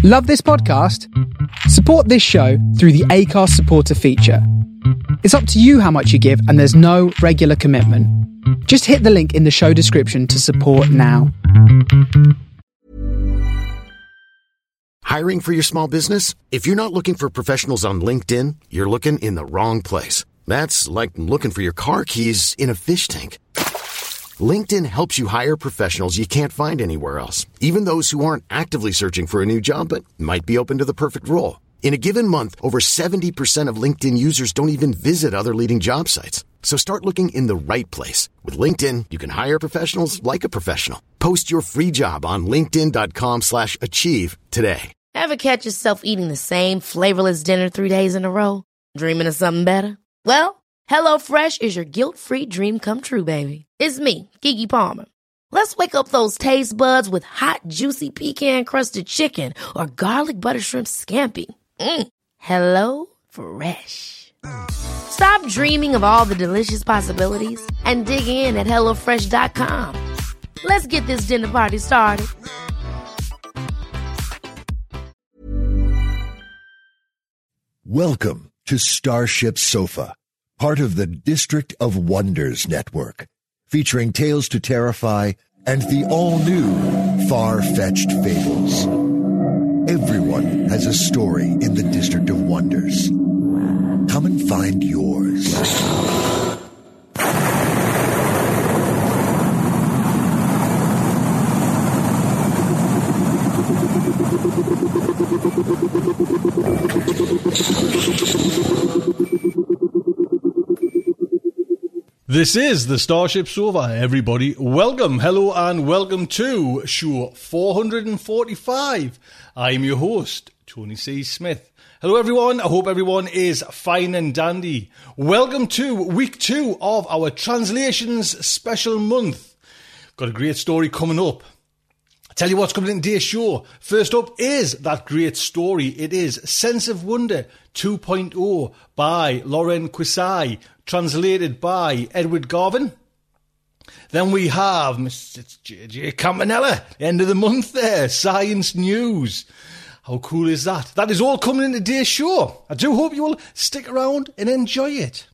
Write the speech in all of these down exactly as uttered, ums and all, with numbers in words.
Love this podcast? Support this show through the Acast supporter feature. It's up to you how much you give, and there's no regular commitment. Just hit the link in the show description to support now. Hiring for your small business? If you're not looking for professionals on LinkedIn, you're looking in the wrong place. That's like looking for your car keys in a fish tank. LinkedIn helps you hire professionals you can't find anywhere else, even those who aren't actively searching for a new job but might be open to the perfect role. In a given month, over seventy percent of LinkedIn users don't even visit other leading job sites. So start looking in the right place. With LinkedIn, you can hire professionals like a professional. Post your free job on linkedin.com slash achieve today. Ever catch yourself eating the same flavorless dinner three days in a row? Dreaming of something better? Well, HelloFresh is your guilt-free dream come true, baby. It's me, Keke Palmer. Let's wake up those taste buds with hot, juicy pecan-crusted chicken or garlic butter shrimp scampi. Mm. Hello Fresh. Stop dreaming of all the delicious possibilities and dig in at hello fresh dot com. Let's get this dinner party started. Welcome to Starship Sofa, part of the District of Wonders network, featuring Tales to Terrify and the all-new Far-Fetched Fables. Everyone has a story in the District of Wonders. Come and find yours. This is the Starship Sofa, everybody. Welcome, hello, and welcome to show four hundred forty-five. I am your host, Tony C. Smith. Hello, everyone. I hope everyone is fine and dandy. Welcome to week two of our Translations Special Month. Got a great story coming up. I'll tell you what's coming in today's show. First up is that great story. It is Sense of Wonder two point oh by Lauren Quisai, translated by Edward Garvin. Then we have Mister J J Campanella, end of the month there, Science News. How cool is that? That is all coming in today's show. I do hope you will stick around and enjoy it.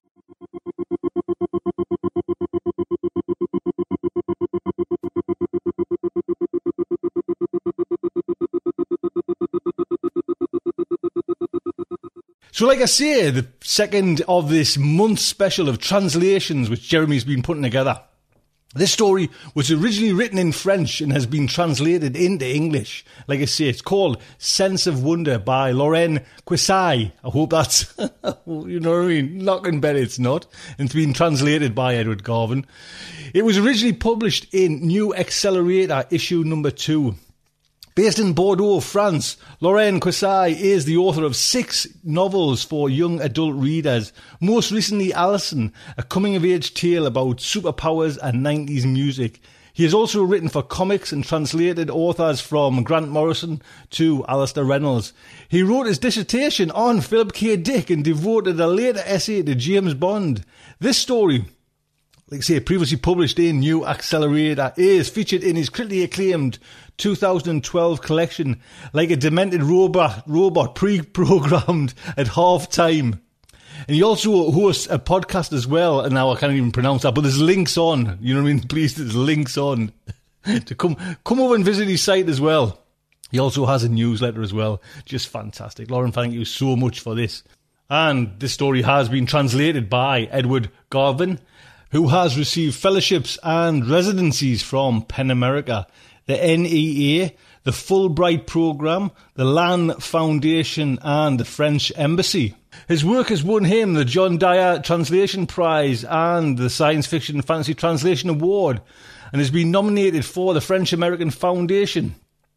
So like I say, the second of this month's special of translations which Jeremy's been putting together. This story was originally written in French and has been translated into English. Like I say, it's called Sense of Wonder by Lauren Quisai. I hope that's, you know what I mean, knocking better it's not. And it's been translated by Edward Garvin. It was originally published in New Accelerator issue number two. Based in Bordeaux, France, Lauren Quisai is the author of six novels for young adult readers. Most recently, Alison, a coming-of-age tale about superpowers and nineties music. He has also written for comics and translated authors from Grant Morrison to Alastair Reynolds. He wrote his dissertation on Philip K. Dick and devoted a later essay to James Bond. This story, like I say, previously published in New Accelerator, is featured in his critically acclaimed two thousand twelve collection, Like a Demented Robot, robot pre-programmed at half-time. And he also hosts a podcast as well, and now I can't even pronounce that, but there's links on, you know what I mean? Please, there's links on to come come over and visit his site as well. He also has a newsletter as well. Just fantastic. Lauren, thank you so much for this. And this story has been translated by Edward Garvin, who has received fellowships and residencies from PEN America, the N E A, the Fulbright Programme, the Lann Foundation and the French Embassy. His work has won him the John Dyer Translation Prize and the Science Fiction Fantasy Translation Award, and has been nominated for the French American Foundation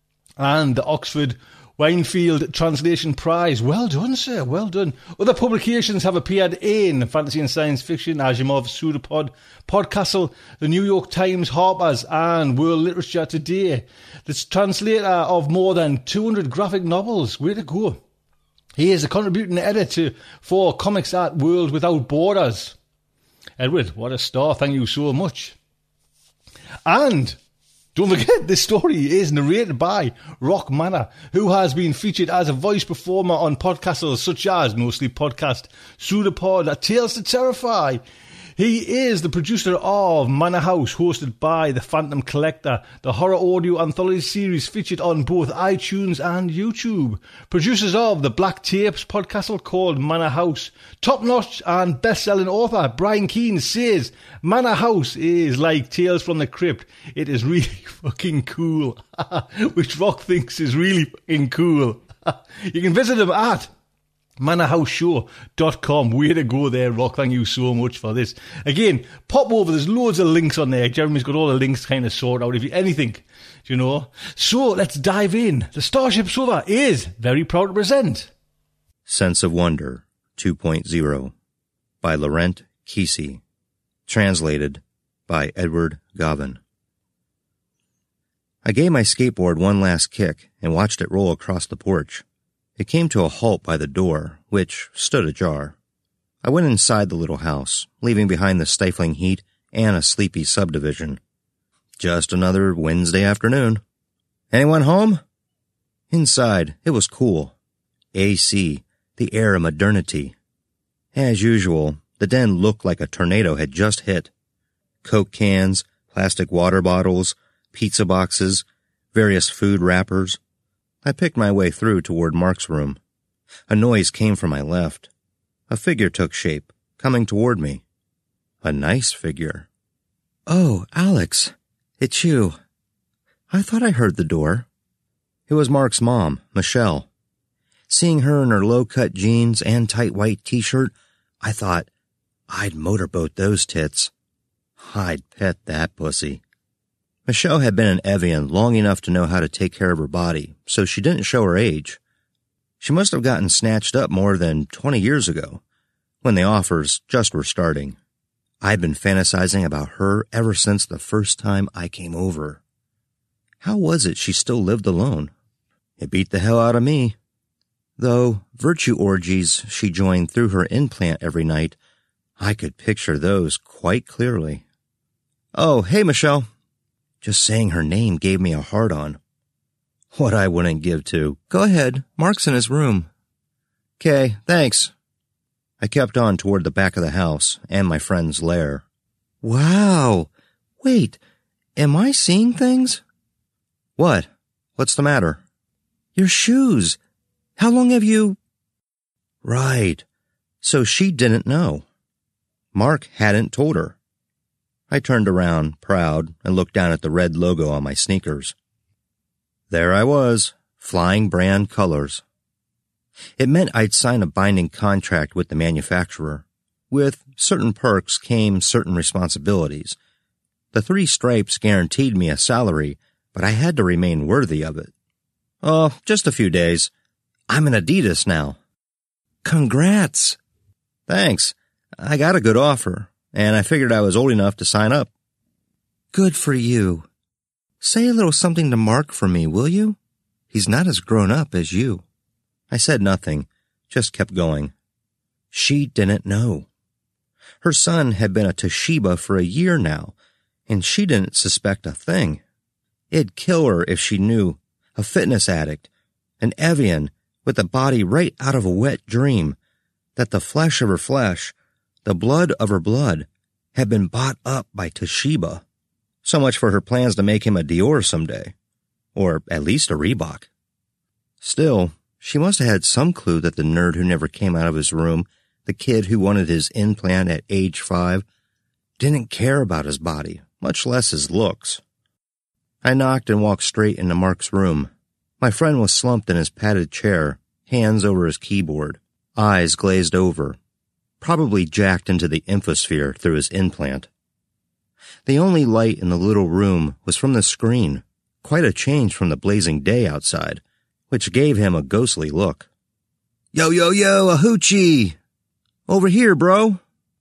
and the Oxford Winefield Translation Prize. Well done, sir. Well done. Other publications have appeared in Fantasy and Science Fiction, Asimov, Pseudopod, Podcastle, the New York Times, Harper's, and World Literature Today. The translator of more than two hundred graphic novels. Way to go. He is a contributing editor for comics at World Without Borders. Edward, what a star. Thank you so much. And Don't forget, this story is narrated by Rock Manor, who has been featured as a voice performer on podcasters such as No Sleep Podcast, Pseudopod, Tales to Terrify. He is the producer of Manor House, hosted by The Phantom Collector, the horror audio anthology series featured on both iTunes and YouTube. Producers of the Black Tapes podcast called Manor House. Top-notch and best-selling author Brian Keane says, Manor House is like Tales from the Crypt. It is really fucking cool. Which Rock thinks is really fucking cool. You can visit him at manor house show dot com. Way to go there, Rock. Thank you so much for this. Again, pop over. There's loads of links on there. Jeremy's got all the links kind of sorted out. If you anything, you know. So let's dive in. The Starship Sofa is very proud to present Sense of Wonder two point oh by Laurent Kesey. Translated by Edward Gavin. I gave my skateboard one last kick and watched it roll across the porch. It came to a halt by the door, which stood ajar. I went inside the little house, leaving behind the stifling heat and a sleepy subdivision. Just another Wednesday afternoon. Anyone home? Inside, it was cool. A C, the air of modernity. As usual, the den looked like a tornado had just hit. Coke cans, plastic water bottles, pizza boxes, various food wrappers. I picked my way through toward Mark's room. A noise came from my left. A figure took shape, coming toward me. A nice figure. Oh, Alex, it's you. I thought I heard the door. It was Mark's mom, Michelle. Seeing her in her low-cut jeans and tight white t-shirt, I thought, I'd motorboat those tits. I'd pet that pussy. Michelle had been an Evian long enough to know how to take care of her body, so she didn't show her age. She must have gotten snatched up more than twenty years ago, when the offers just were starting. I'd been fantasizing about her ever since the first time I came over. How was it she still lived alone? It beat the hell out of me. Though virtue orgies she joined through her implant every night, I could picture those quite clearly. Oh, hey, Michelle. Just saying her name gave me a hard-on. What I wouldn't give to. Go ahead, Mark's in his room. Okay, thanks. I kept on toward the back of the house and my friend's lair. Wow! Wait, am I seeing things? What? What's the matter? Your shoes. How long have you... Right. So she didn't know. Mark hadn't told her. I turned around, proud, and looked down at the red logo on my sneakers. There I was, flying brand colors. It meant I'd signed a binding contract with the manufacturer. With certain perks came certain responsibilities. The three stripes guaranteed me a salary, but I had to remain worthy of it. Oh, just a few days. I'm an Adidas now. Congrats. Thanks. I got a good offer, and I figured I was old enough to sign up. Good for you. Say a little something to Mark for me, will you? He's not as grown up as you. I said nothing, just kept going. She didn't know. Her son had been a Toshiba for a year now, and she didn't suspect a thing. It'd kill her if she knew. A fitness addict, an Evian with a body right out of a wet dream, that the flesh of her flesh, the blood of her blood, had been bought up by Toshiba. So much for her plans to make him a Dior someday, or at least a Reebok. Still, she must have had some clue that the nerd who never came out of his room, the kid who wanted his implant at age five, didn't care about his body, much less his looks. I knocked and walked straight into Mark's room. My friend was slumped in his padded chair, hands over his keyboard, eyes glazed over, probably jacked into the infosphere through his implant. The only light in the little room was from the screen, quite a change from the blazing day outside, which gave him a ghostly look. Yo, yo, yo, a hoochie! Over here, bro!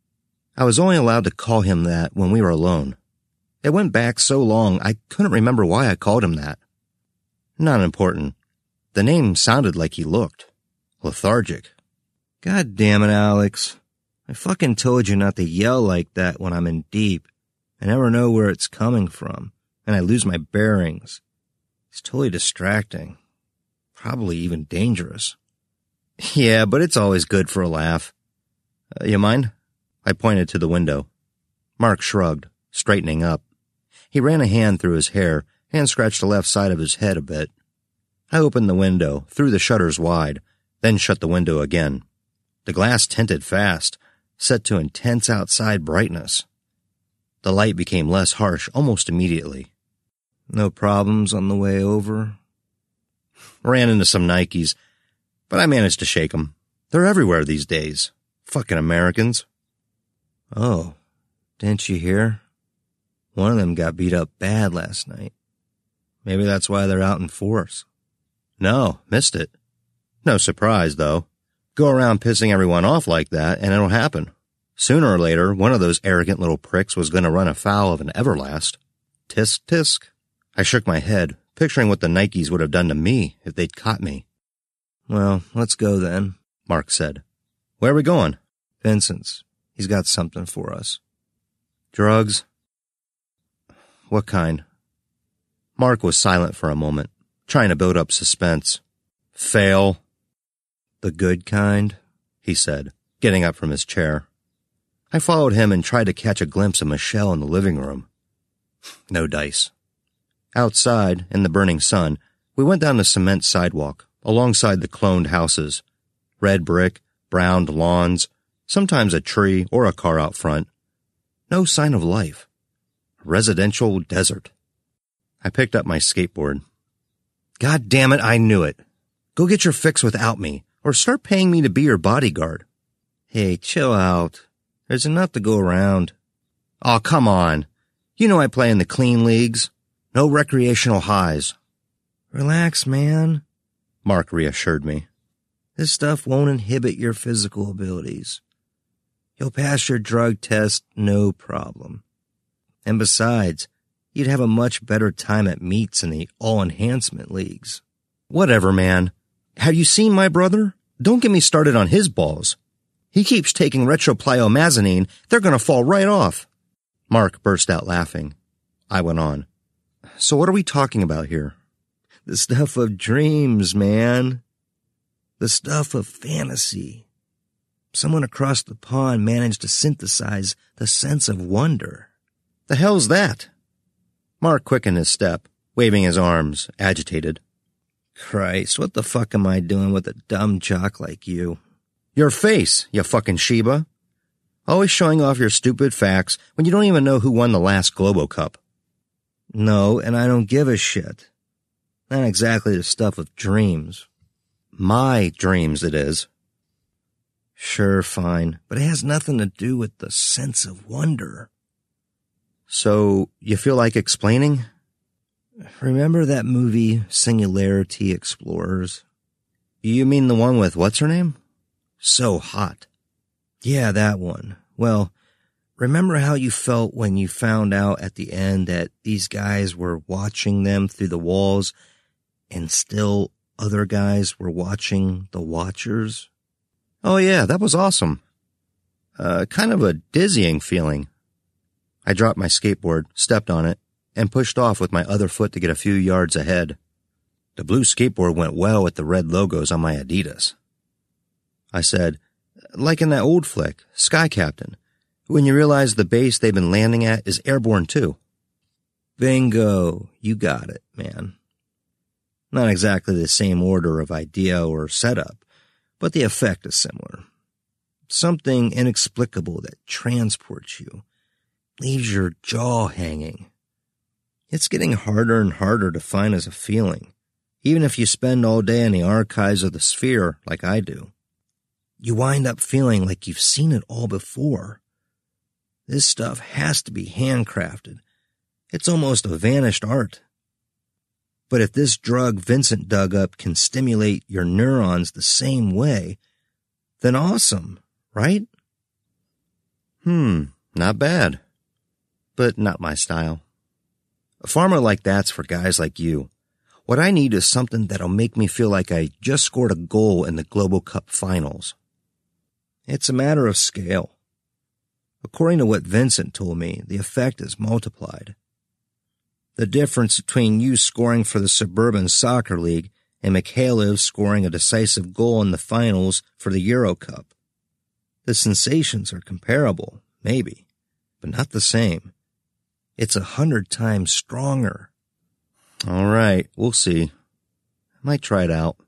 I was only allowed to call him that when we were alone. It went back so long I couldn't remember why I called him that. Not important. The name sounded like he looked. Lethargic. God damn it, Alex. I fucking told you not to yell like that when I'm in deep. I never know where it's coming from. and I lose my bearings. It's totally distracting. Probably even dangerous. Yeah, but it's always good for a laugh. Uh, you mind? I pointed to the window. Mark shrugged, straightening up. He ran a hand through his hair and scratched the left side of his head a bit. I opened the window, threw the shutters wide, then shut the window again. The glass tinted fast, set to intense outside brightness. The light became less harsh almost immediately. No problems on the way over? Ran into some Nikes, but I managed to shake them. They're everywhere these days. Fucking Americans. Oh, didn't you hear? One of them got beat up bad last night. Maybe that's why they're out in force. No, missed it. No surprise, though. Go around pissing everyone off like that, and it'll happen. Sooner or later, one of those arrogant little pricks was going to run afoul of an Everlast. Tisk, tisk. I shook my head, picturing what the Nikes would have done to me if they'd caught me. Well, let's go then, Mark said. Where are we going? Vincent's. He's got something for us. Drugs? What kind? Mark was silent for a moment, trying to build up suspense. Fail. The good kind, he said, getting up from his chair. I followed him and tried to catch a glimpse of Michelle in the living room. No dice. Outside, in the burning sun, we went down the cement sidewalk, alongside the cloned houses. Red brick, browned lawns, sometimes a tree or a car out front. No sign of life. Residential desert. I picked up my skateboard. God damn it, I knew it. Go get your fix without me, or start paying me to be your bodyguard. Hey, chill out. There's enough to go around. Aw, oh, come on. You know I play in the clean leagues. No recreational highs. Relax, man, Mark reassured me. This stuff won't inhibit your physical abilities. You'll pass your drug test no problem. And besides, you'd have a much better time at meets in the all-enhancement leagues. Whatever, man. Have you seen my brother? Don't get me started on his balls. He keeps taking retropliomazanine. They're going to fall right off. Mark burst out laughing. I went on. So what are we talking about here? The stuff of dreams, man. The stuff of fantasy. Someone across the pond managed to synthesize the sense of wonder. The hell's that? Mark quickened his step, waving his arms, agitated. Christ, what the fuck am I doing with a dumb jock like you? Your face, you fucking Sheba. Always showing off your stupid facts when you don't even know who won the last Globo Cup. No, and I don't give a shit. Not exactly the stuff of dreams. My dreams, it is. Sure, fine, but it has nothing to do with the sense of wonder. So, you feel like explaining? Remember that movie, Singularity Explorers? You mean the one with what's her name? So hot. Yeah, that one. Well, remember how you felt when you found out at the end that these guys were watching them through the walls and still other guys were watching the watchers? Oh yeah, that was awesome. Uh, kind of a dizzying feeling. I dropped my skateboard, stepped on it, and pushed off with my other foot to get a few yards ahead. The blue skateboard went well with the red logos on my Adidas. I said, like in that old flick, Sky Captain, when you realize the base they've been landing at is airborne too. Bingo, you got it, man. Not exactly the same order of idea or setup, but the effect is similar. Something inexplicable that transports you, leaves your jaw hanging. It's getting harder and harder to find as a feeling, even if you spend all day in the archives of the sphere like I do. You wind up feeling like you've seen it all before. This stuff has to be handcrafted. It's almost a vanished art. But if this drug Vincent dug up can stimulate your neurons the same way, then awesome, right? Hmm, not bad. But not my style. A farmer like that's for guys like you. What I need is something that'll make me feel like I just scored a goal in the Global Cup finals. It's a matter of scale. According to what Vincent told me, the effect is multiplied. The difference between you scoring for the Suburban Soccer League and Mikhailov scoring a decisive goal in the finals for the Euro Cup. The sensations are comparable, maybe, but not the same. It's a hundred times stronger. All right, we'll see. I might try it out.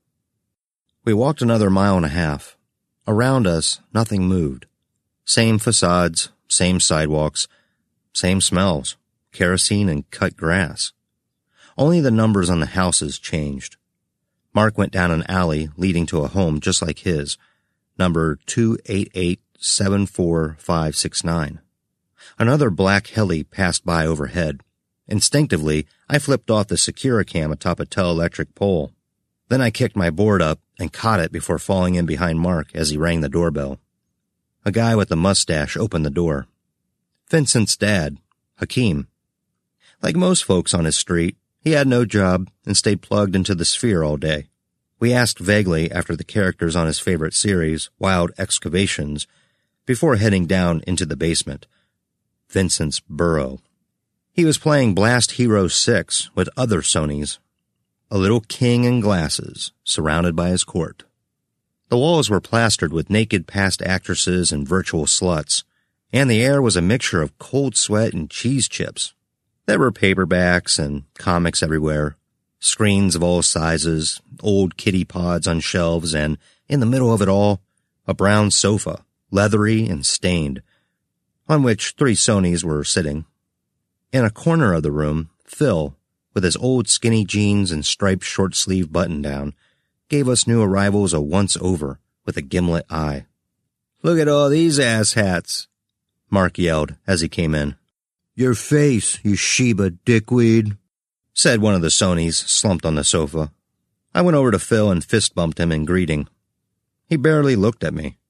We walked another mile and a half. Around us, nothing moved. Same facades, same sidewalks, same smells, kerosene and cut grass. Only the numbers on the houses changed. Mark went down an alley leading to a home just like his, number two eight eight seven four five six nine. Another black heli passed by overhead. Instinctively, I flipped off the Securicam atop a teleelectric pole. Then I kicked my board up and caught it before falling in behind Mark as he rang the doorbell. A guy with a mustache opened the door. Vincent's dad, Hakeem. Like most folks on his street, he had no job and stayed plugged into the Sphere all day. We asked vaguely after the characters on his favorite series, Wild Excavations, before heading down into the basement. Vincent's burrow. He was playing Blast Hero six with other Sonys. A little king in glasses, surrounded by his court. The walls were plastered with naked past actresses and virtual sluts, and the air was a mixture of cold sweat and cheese chips. There were paperbacks and comics everywhere, screens of all sizes, old kiddie pods on shelves, and, in the middle of it all, a brown sofa, leathery and stained, on which three Sonys were sitting. In a corner of the room, Phil, with his old skinny jeans and striped short-sleeve button-down, gave us new arrivals a once-over with a gimlet eye. "Look at all these asshats," Mark yelled as he came in. "Your face, you Sheba dickweed," said one of the Sonys slumped on the sofa. I went over to Phil and fist-bumped him in greeting. He barely looked at me.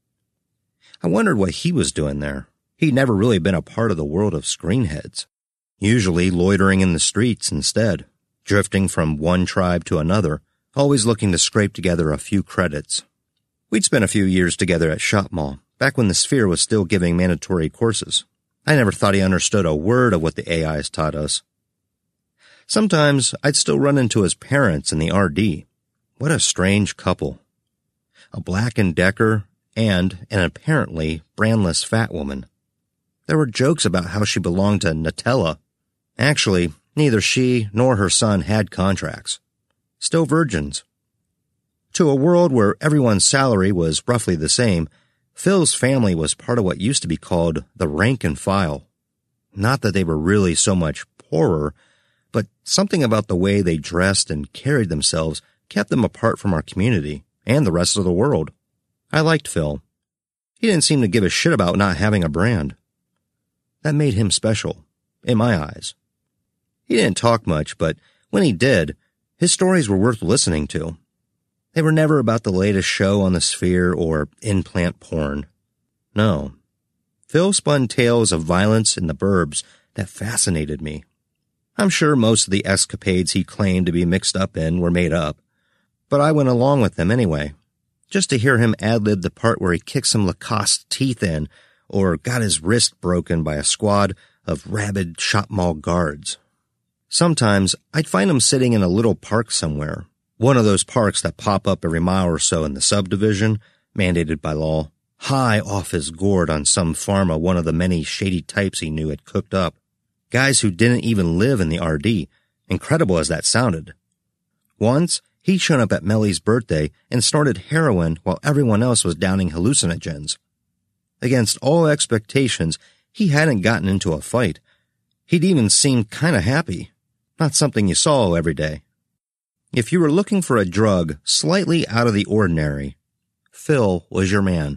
I wondered what he was doing there. He'd never really been a part of the world of screenheads. Usually loitering in the streets instead, drifting from one tribe to another, always looking to scrape together a few credits. We'd spent a few years together at Shopmall, back when the Sphere was still giving mandatory courses. I never thought he understood a word of what the A Is taught us. Sometimes I'd still run into his parents in the R D. What a strange couple. A Black and Decker and an apparently brandless fat woman. There were jokes about how she belonged to Nutella. Actually, neither she nor her son had contracts. Still virgins. To a world where everyone's salary was roughly the same, Phil's family was part of what used to be called the rank and file. Not that they were really so much poorer, but something about the way they dressed and carried themselves kept them apart from our community and the rest of the world. I liked Phil. He didn't seem to give a shit about not having a brand. That made him special, in my eyes. He didn't talk much, but when he did, his stories were worth listening to. They were never about the latest show on the Sphere or in-plant porn. No. Phil spun tales of violence in the burbs that fascinated me. I'm sure most of the escapades he claimed to be mixed up in were made up, but I went along with them anyway, just to hear him ad-lib the part where he kicked some Lacoste teeth in or got his wrist broken by a squad of rabid shop mall guards. Sometimes I'd find him sitting in a little park somewhere, one of those parks that pop up every mile or so in the subdivision, mandated by law, high off his gourd on some farm of one of the many shady types he knew had cooked up. Guys who didn't even live in the R D, incredible as that sounded. Once, he'd shown up at Mellie's birthday and snorted heroin while everyone else was downing hallucinogens. Against all expectations, he hadn't gotten into a fight. He'd even seemed kind of happy. Not something you saw every day. If you were looking for a drug slightly out of the ordinary, Phil was your man.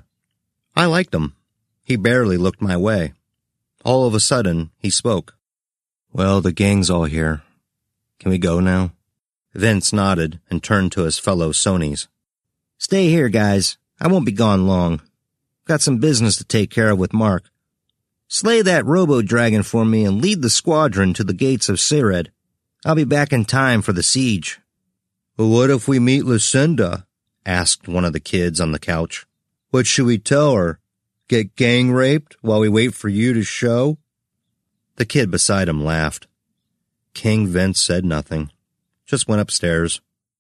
I liked him. He barely looked my way. All of a sudden, he spoke. "Well, the gang's all here. Can we go now?" Vince nodded and turned to his fellow Sonys. "Stay here, guys. I won't be gone long. Got some business to take care of with Mark. Slay that robo-dragon for me and lead the squadron to the gates of Sered. I'll be back in time for the siege." "Well, what if we meet Lucinda?" asked one of the kids on the couch. "What should we tell her? Get gang raped while we wait for you to show?" The kid beside him laughed. King Vince said nothing, just went upstairs.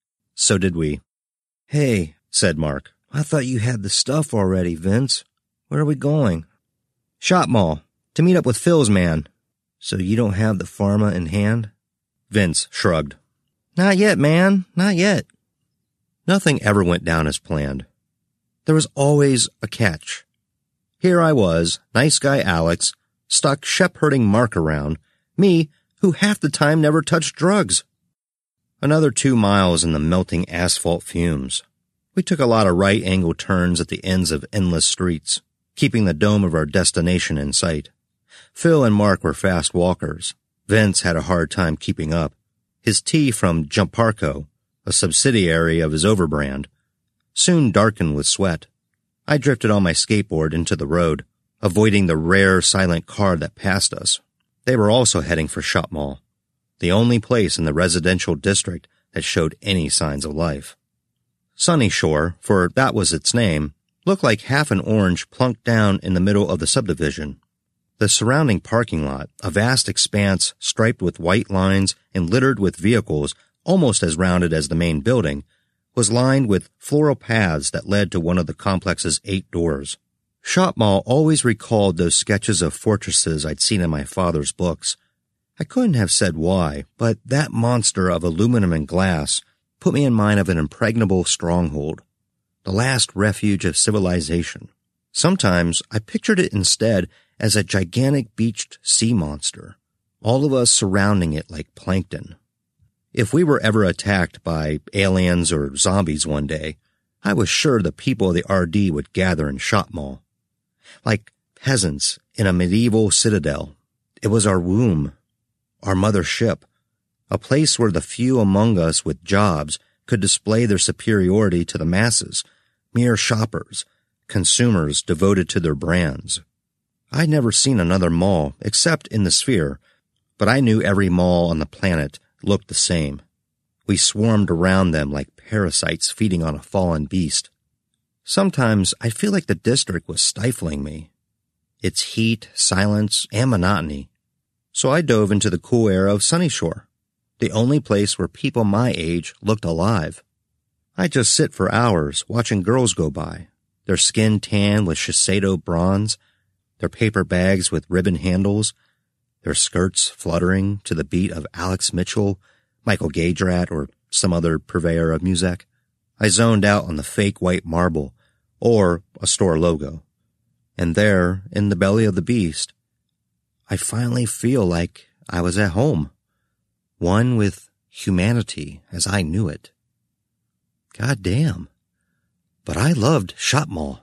So did we. "Hey," said Mark, "I thought you had the stuff already, Vince. Where are we going?" "Shop Mall, to meet up with Phil's man." "So you don't have the pharma in hand?" Vince shrugged. "Not yet, man, not yet." Nothing ever went down as planned. There was always a catch. Here I was, nice guy Alex, stuck shepherding Mark around, me, who half the time never touched drugs. Another two miles in the melting asphalt fumes. We took a lot of right-angle turns at the ends of endless streets, keeping the dome of our destination in sight. Phil and Mark were fast walkers. Vince had a hard time keeping up. His tea from Jumparco, a subsidiary of his overbrand, soon darkened with sweat. I drifted on my skateboard into the road, avoiding the rare silent car that passed us. They were also heading for Shop Mall, the only place in the residential district that showed any signs of life. Sunny Shore, for that was its name, looked like half an orange plunked down in the middle of the subdivision. The surrounding parking lot, a vast expanse striped with white lines and littered with vehicles almost as rounded as the main building, was lined with floral paths that led to one of the complex's eight doors. Shop Mall always recalled those sketches of fortresses I'd seen in my father's books. I couldn't have said why, but that monster of aluminum and glass put me in mind of an impregnable stronghold, the last refuge of civilization. Sometimes I pictured it instead as a gigantic beached sea monster, all of us surrounding it like plankton. If we were ever attacked by aliens or zombies one day, I was sure the people of the R D would gather in Shop Mall. Like peasants in a medieval citadel, it was our womb, our mother ship, a place where the few among us with jobs could display their superiority to the masses, mere shoppers, consumers devoted to their brands. I'd never seen another mall except in the Sphere, but I knew every mall on the planet looked the same. We swarmed around them like parasites feeding on a fallen beast. Sometimes I feel like the district was stifling me, its heat, silence, and monotony. So I dove into the cool air of Sunny Shore, the only place where people my age looked alive. I'd just sit for hours watching girls go by, their skin tan with Shiseido bronze, their paper bags with ribbon handles, their skirts fluttering to the beat of Alex Mitchell, Michael Gaydrat, or some other purveyor of music. I zoned out on the fake white marble, or a store logo. And there, in the belly of the beast, I finally feel like I was at home, one with humanity as I knew it. God damn, but I loved Shop Mall.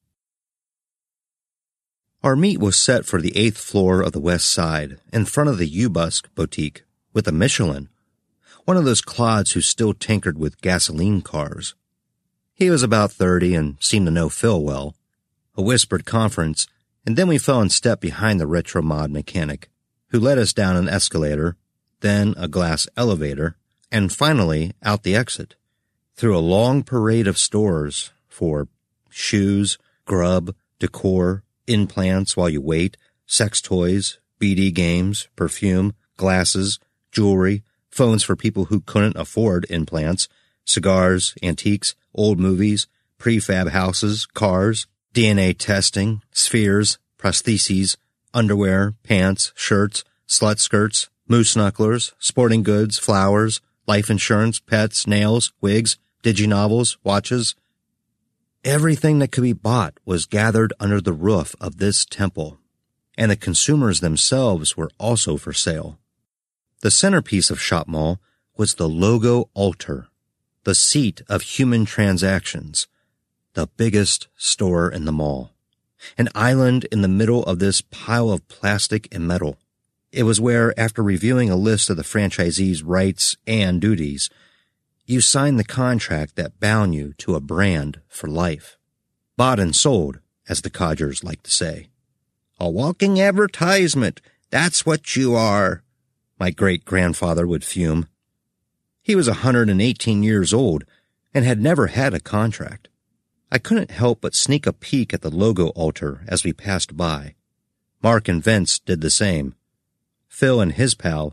Our meet was set for the eighth floor of the West Side, in front of the Ubusk boutique, with a Michelin, one of those clods who still tinkered with gasoline cars. He was about thirty and seemed to know Phil well. A whispered conference, and then we fell in step behind the retro mod mechanic, who led us down an escalator, then a glass elevator, and finally out the exit, through a long parade of stores for shoes, grub, decor, implants while you wait, sex toys, B D games, perfume, glasses, jewelry, phones for people who couldn't afford implants, cigars, antiques, old movies, prefab houses, cars, D N A testing, spheres, prostheses, underwear, pants, shirts, slut skirts, moose knucklers, sporting goods, flowers, life insurance, pets, nails, wigs, diginovels, watches. Everything that could be bought was gathered under the roof of this temple, and the consumers themselves were also for sale. The centerpiece of Shop Mall was the logo altar, the seat of human transactions, the biggest store in the mall, an island in the middle of this pile of plastic and metal. It was where, after reviewing a list of the franchisee's rights and duties, you signed the contract that bound you to a brand for life. Bought and sold, as the codgers like to say. A walking advertisement, that's what you are, my great-grandfather would fume. He was one hundred eighteen years old and had never had a contract. I couldn't help but sneak a peek at the logo altar as we passed by. Mark and Vince did the same. Phil and his pal,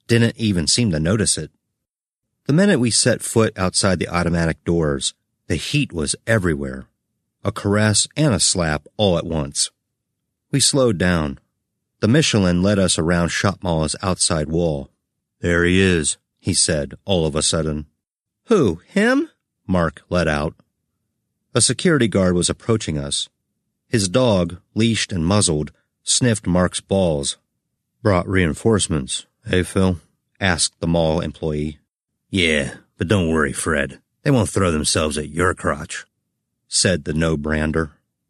didn't even seem to notice it. The minute we set foot outside the automatic doors, the heat was everywhere. A caress and a slap all at once. We slowed down. The Michelin led us around Shopmall's outside wall. "There he is," he said all of a sudden. "Who, him?" Mark let out. A security guard was approaching us. His dog, leashed and muzzled, sniffed Mark's balls. "Brought reinforcements, eh, Phil?" asked the mall employee. "Yeah, but don't worry, Fred. They won't throw themselves at your crotch," said the no-brander.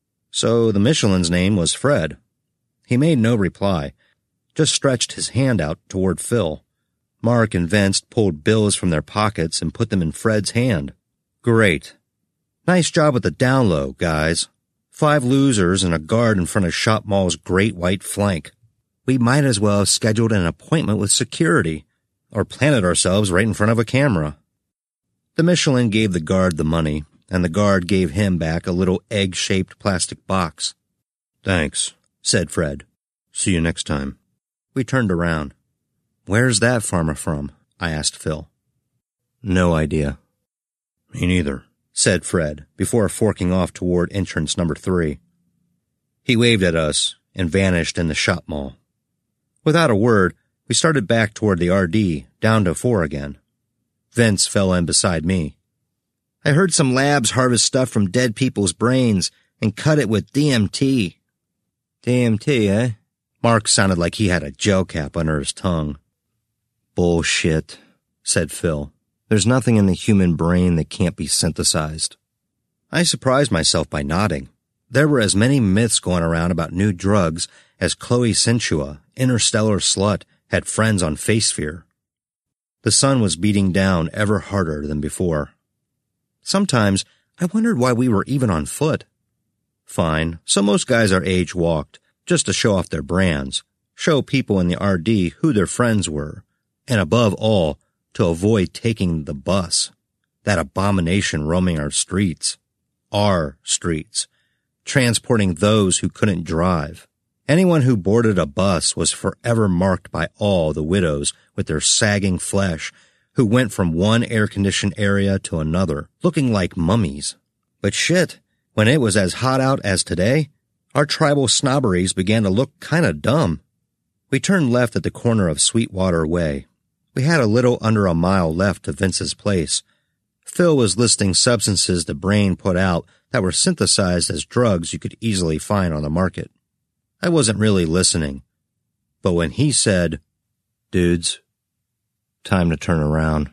So the Michelin's name was Fred. He made no reply, just stretched his hand out toward Phil. Mark and Vince pulled bills from their pockets and put them in Fred's hand. "Great. Nice job with the down low, guys. Five losers and a guard in front of Shopmall's great white flank. We might as well have scheduled an appointment with security, or planted ourselves right in front of a camera." The Michelin gave the guard the money, and the guard gave him back a little egg-shaped plastic box. "Thanks," said Fred. "See you next time." We turned around. "Where's that farmer from?" I asked Phil. "No idea." "Me neither," said Fred, before forking off toward entrance number three. He waved at us and vanished in the shop mall. Without a word, we started back toward the R D, down to four again. Vince fell in beside me. "I heard some labs harvest stuff from dead people's brains and cut it with D M T. D M T, eh? Mark sounded like he had a gel cap under his tongue. "Bullshit," said Phil. "There's nothing in the human brain that can't be synthesized." I surprised myself by nodding. There were as many myths going around about new drugs as Chloe Sentua, interstellar slut, had friends on Facesphere. The sun was beating down ever harder than before. Sometimes I wondered why we were even on foot. Fine, so most guys our age walked, just to show off their brands, show people in the R D who their friends were, and above all, to avoid taking the bus, that abomination roaming our streets. Our streets. Transporting those who couldn't drive. Anyone who boarded a bus was forever marked by all the widows with their sagging flesh who went from one air-conditioned area to another, looking like mummies. But shit, when it was as hot out as today, our tribal snobberies began to look kinda dumb. We turned left at the corner of Sweetwater Way. We had a little under a mile left to Vince's place. Phil was listing substances the brain put out that were synthesized as drugs you could easily find on the market. I wasn't really listening, but when he said, "Dudes, time to turn around,"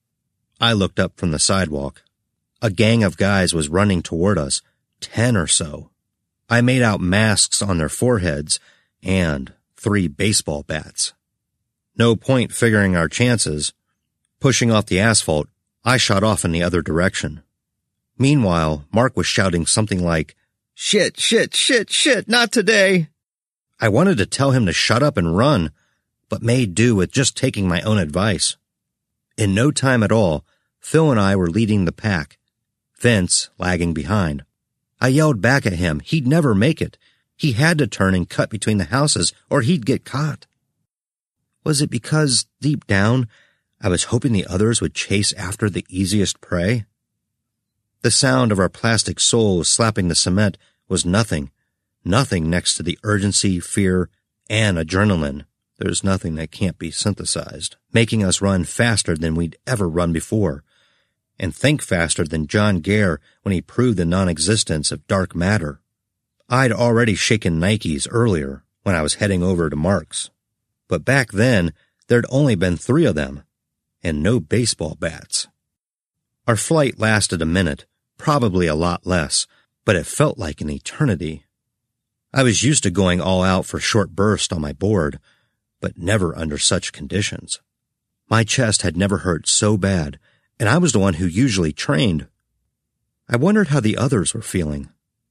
I looked up from the sidewalk. A gang of guys was running toward us, ten or so. I made out masks on their foreheads and three baseball bats. No point figuring our chances. Pushing off the asphalt, I shot off in the other direction. Meanwhile, Mark was shouting something like, "Shit, shit, shit, shit, not today." I wanted to tell him to shut up and run, but made do with just taking my own advice. In no time at all, Phil and I were leading the pack, Vince lagging behind. I yelled back at him he'd never make it. He had to turn and cut between the houses or he'd get caught. Was it because, deep down, I was hoping the others would chase after the easiest prey? The sound of our plastic soles slapping the cement was nothing, nothing next to the urgency, fear, and adrenaline. There's nothing that can't be synthesized, making us run faster than we'd ever run before, and think faster than John Gare when he proved the non-existence of dark matter. I'd already shaken Nikes earlier when I was heading over to Mark's, but back then there'd only been three of them, and no baseball bats. Our flight lasted a minute, probably a lot less, but it felt like an eternity. I was used to going all out for short bursts on my board, but never under such conditions. My chest had never hurt so bad, and I was the one who usually trained. I wondered how the others were feeling.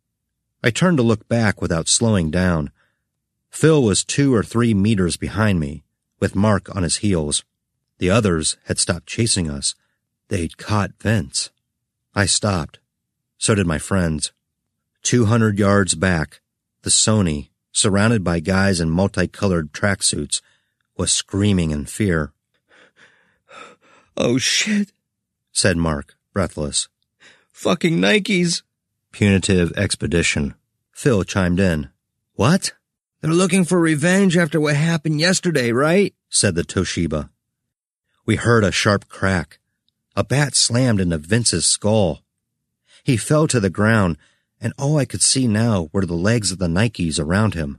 I turned to look back without slowing down. Phil was two or three meters behind me, with Mark on his heels. The others had stopped chasing us. They'd caught Vince. I stopped. So did my friends. Two hundred yards back, the Sony, surrounded by guys in multicolored tracksuits, was screaming in fear. "Oh, shit," said Mark, breathless. "Fucking Nikes." Punitive expedition. Phil chimed in. "What?" "They're looking for revenge after what happened yesterday, right?" said the Toshiba. We heard a sharp crack. A bat slammed into Vince's skull. He fell to the ground, and all I could see now were the legs of the Nikes around him.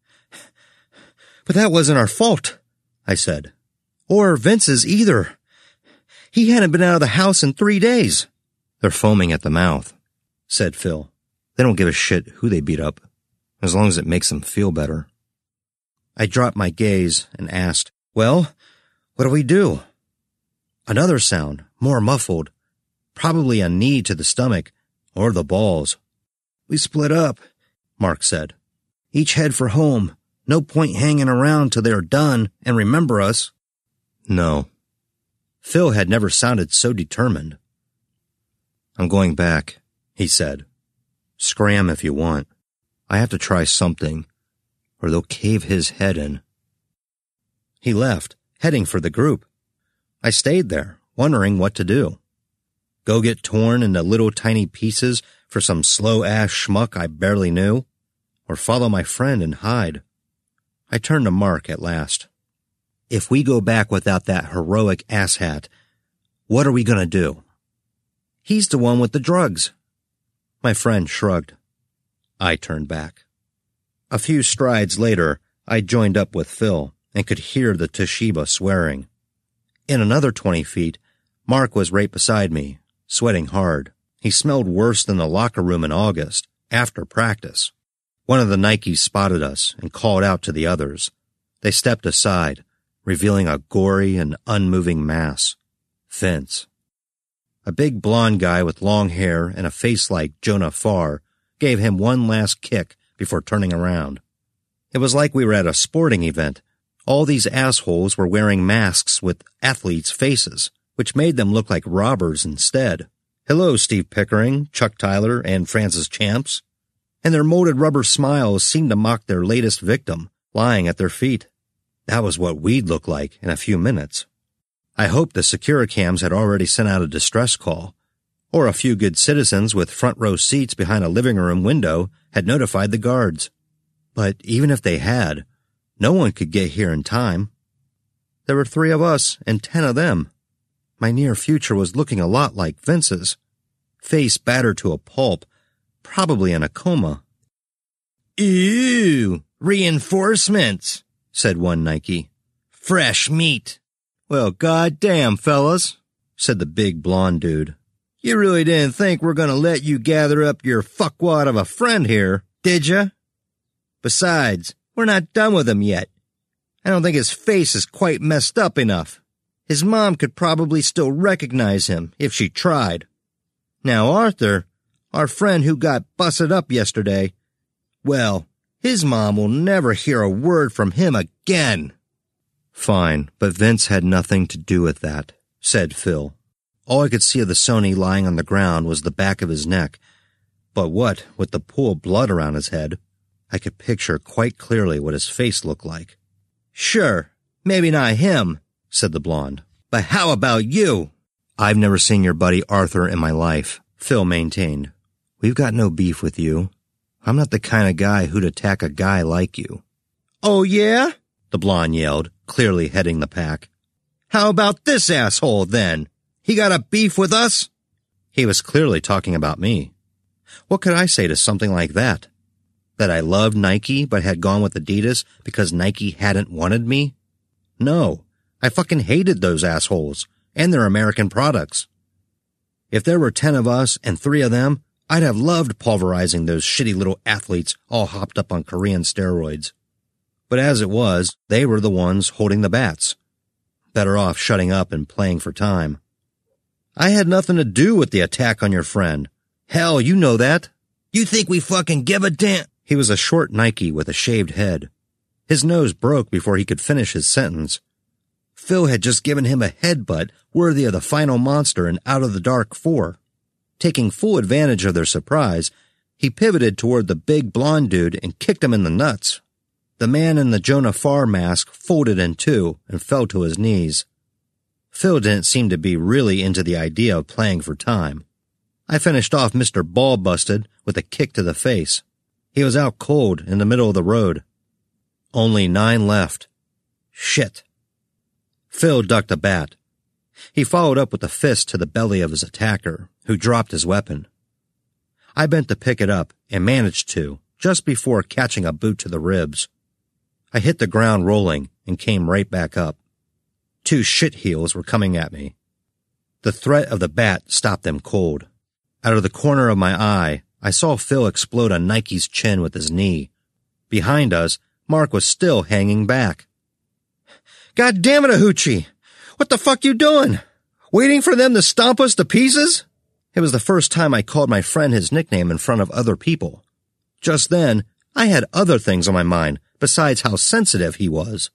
"But that wasn't our fault," I said. "Or Vince's either. He hadn't been out of the house in three days. "They're foaming at the mouth," said Phil. "They don't give a shit who they beat up, as long as it makes them feel better." I dropped my gaze and asked, "Well, what do we do?" Another sound, more muffled, probably a knee to the stomach or the balls. "We split up," Mark said. "Each head for home. No point hanging around till they're done and remember us." No. Phil had never sounded so determined. "I'm going back," he said. "Scram if you want. I have to try something, or they'll cave his head in." He left, heading for the group. I stayed there, wondering what to do. Go get torn into little tiny pieces for some slow-ass schmuck I barely knew, or follow my friend and hide. I turned to Mark at last. "If we go back without that heroic asshat, what are we going to do?" "He's the one with the drugs." My friend shrugged. I turned back. A few strides later, I joined up with Phil and could hear the Toshiba swearing. In another twenty feet, Mark was right beside me, sweating hard. He smelled worse than the locker room in August, after practice. One of the Nikes spotted us and called out to the others. They stepped aside, revealing a gory and unmoving mass. Vince. A big blond guy with long hair and a face like Jonah Farr gave him one last kick before turning around. It was like we were at a sporting event. All these assholes were wearing masks with athletes' faces, which made them look like robbers instead. Hello, Steve Pickering, Chuck Tyler, and Francis Champs. And their molded rubber smiles seemed to mock their latest victim, lying at their feet. That was what we'd look like in a few minutes. I hoped the Securicams had already sent out a distress call, or a few good citizens with front row seats behind a living room window had notified the guards. But even if they had, no one could get here in time. There were three of us and ten of them. My near future was looking a lot like Vince's. Face battered to a pulp, probably in a coma. "Ew, reinforcements," said one Nike. "Fresh meat." "Well, goddamn, fellas," said the big blonde dude. "You really didn't think we're going to let you gather up your fuckwad of a friend here, did ya? Besides, we're not done with him yet. I don't think his face is quite messed up enough. His mom could probably still recognize him if she tried. Now Arthur, our friend who got busted up yesterday, well, his mom will never hear a word from him again." "Fine, but Vince had nothing to do with that," said Phil. All I could see of the Sony lying on the ground was the back of his neck, but what with the pool of blood around his head, I could picture quite clearly what his face looked like. "Sure, maybe not him," said the blonde, "but how about you?" "I've never seen your buddy Arthur in my life," Phil maintained. "We've got no beef with you. I'm not the kind of guy who'd attack a guy like you." "Oh, yeah?" the blonde yelled, clearly heading the pack. "How about this asshole, then? He got a beef with us?" He was clearly talking about me. What could I say to something like that? That I loved Nike but had gone with Adidas because Nike hadn't wanted me? No, I fucking hated those assholes and their American products. If there were ten of us and three of them, I'd have loved pulverizing those shitty little athletes all hopped up on Korean steroids. But as it was, they were the ones holding the bats. Better off shutting up and playing for time. I had nothing to do with the attack on your friend. Hell, you know that. You think we fucking give a damn? He was a short Nike with a shaved head. His nose broke before he could finish his sentence. Phil had just given him a headbutt worthy of the final monster in Out of the Dark four. Taking full advantage of their surprise, he pivoted toward the big blonde dude and kicked him in the nuts. The man in the Jonah Farr mask folded in two and fell to his knees. Phil didn't seem to be really into the idea of playing for time. I finished off Mister Ball-Busted with a kick to the face. He was out cold in the middle of the road. Only nine left. Shit. Phil ducked a bat. He followed up with a fist to the belly of his attacker, who dropped his weapon. I bent to pick it up and managed to, just before catching a boot to the ribs. I hit the ground rolling and came right back up. Two shit heels were coming at me. The threat of the bat stopped them cold. Out of the corner of my eye, I saw Phil explode on Nike's chin with his knee. Behind us, Mark was still hanging back. God damn it, Ahuchi! What the fuck you doing? Waiting for them to stomp us to pieces? It was the first time I called my friend his nickname in front of other people. Just then, I had other things on my mind besides how sensitive he was.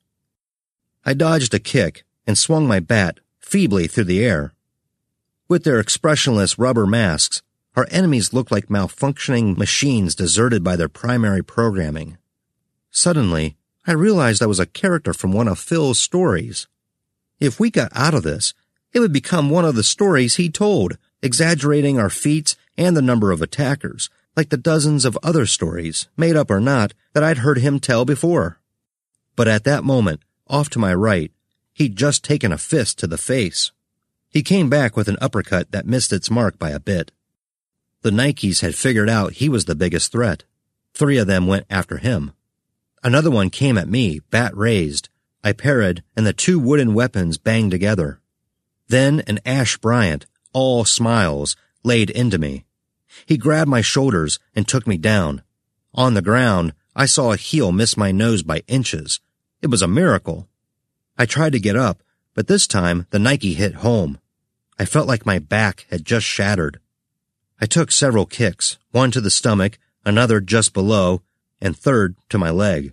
I dodged a kick and swung my bat feebly through the air. With their expressionless rubber masks, our enemies looked like malfunctioning machines deserted by their primary programming. Suddenly, I realized I was a character from one of Phil's stories. If we got out of this, it would become one of the stories he told, exaggerating our feats and the number of attackers, like the dozens of other stories, made up or not, that I'd heard him tell before. But at that moment, off to my right, he'd just taken a fist to the face. He came back with an uppercut that missed its mark by a bit. The Nikes had figured out he was the biggest threat. Three of them went after him. Another one came at me, bat raised. I parried, and the two wooden weapons banged together. Then an Ash Bryant, all smiles, laid into me. He grabbed my shoulders and took me down. On the ground, I saw a heel miss my nose by inches. It was a miracle. I tried to get up, but this time the Nike hit home. I felt like my back had just shattered. I took several kicks, one to the stomach, another just below, and third to my leg.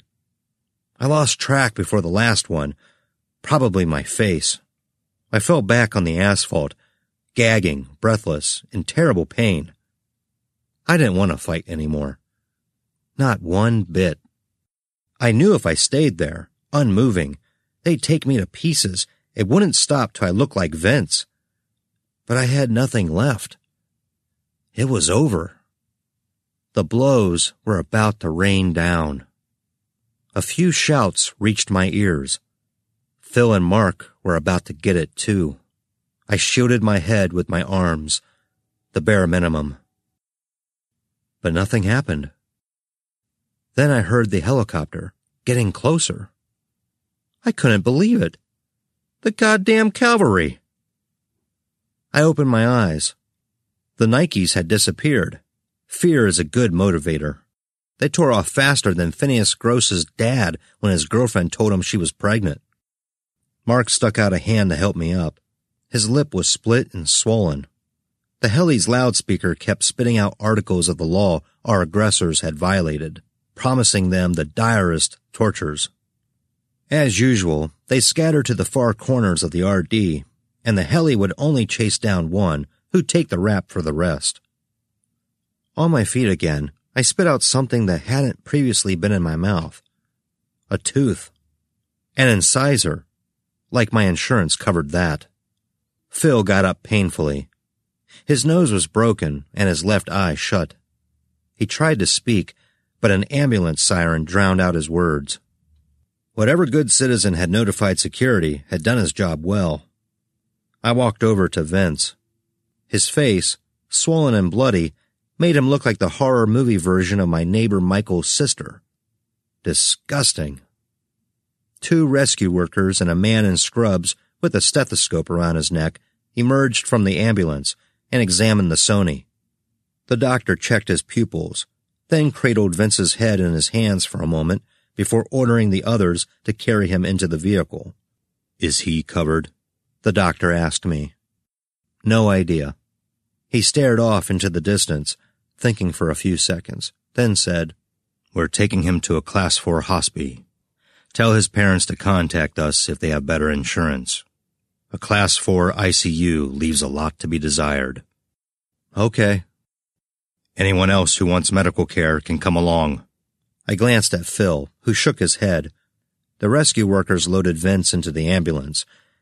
I lost track before the last one, probably my face. I fell back on the asphalt, gagging, breathless, in terrible pain. I didn't want to fight anymore. Not one bit. I knew if I stayed there, unmoving, they'd take me to pieces. It wouldn't stop till I looked like Vince. But I had nothing left. It was over. The blows were about to rain down. A few shouts reached my ears. Phil and Mark were about to get it too. I shielded my head with my arms, the bare minimum. But nothing happened. Then I heard the helicopter getting closer. I couldn't believe it. The goddamn cavalry. I opened my eyes. The Nikes had disappeared. Fear is a good motivator. They tore off faster than Phineas Gross's dad when his girlfriend told him she was pregnant. Mark stuck out a hand to help me up. His lip was split and swollen. The heli's loudspeaker kept spitting out articles of the law our aggressors had violated, promising them the direst tortures. As usual, they scattered to the far corners of the R D, and the heli would only chase down one who'd take the rap for the rest. On my feet again, I spit out something that hadn't previously been in my mouth. A tooth. An incisor. Like my insurance covered that. Phil got up painfully. His nose was broken and his left eye shut. He tried to speak, but an ambulance siren drowned out his words. Whatever good citizen had notified security had done his job well. I walked over to Vince. His face, swollen and bloody, made him look like the horror movie version of my neighbor Michael's sister. Disgusting. Two rescue workers and a man in scrubs with a stethoscope around his neck emerged from the ambulance and examined the Sony. The doctor checked his pupils, then cradled Vince's head in his hands for a moment before ordering the others to carry him into the vehicle. "Is he covered?" the doctor asked me. No idea. He stared off into the distance, thinking for a few seconds, then said, "We're taking him to a class four hospital. Tell his parents to contact us if they have better insurance. A class four I C U leaves a lot to be desired." "Okay." "Anyone else who wants medical care can come along." I glanced at Phil, who shook his head. The rescue workers loaded Vince into the ambulance,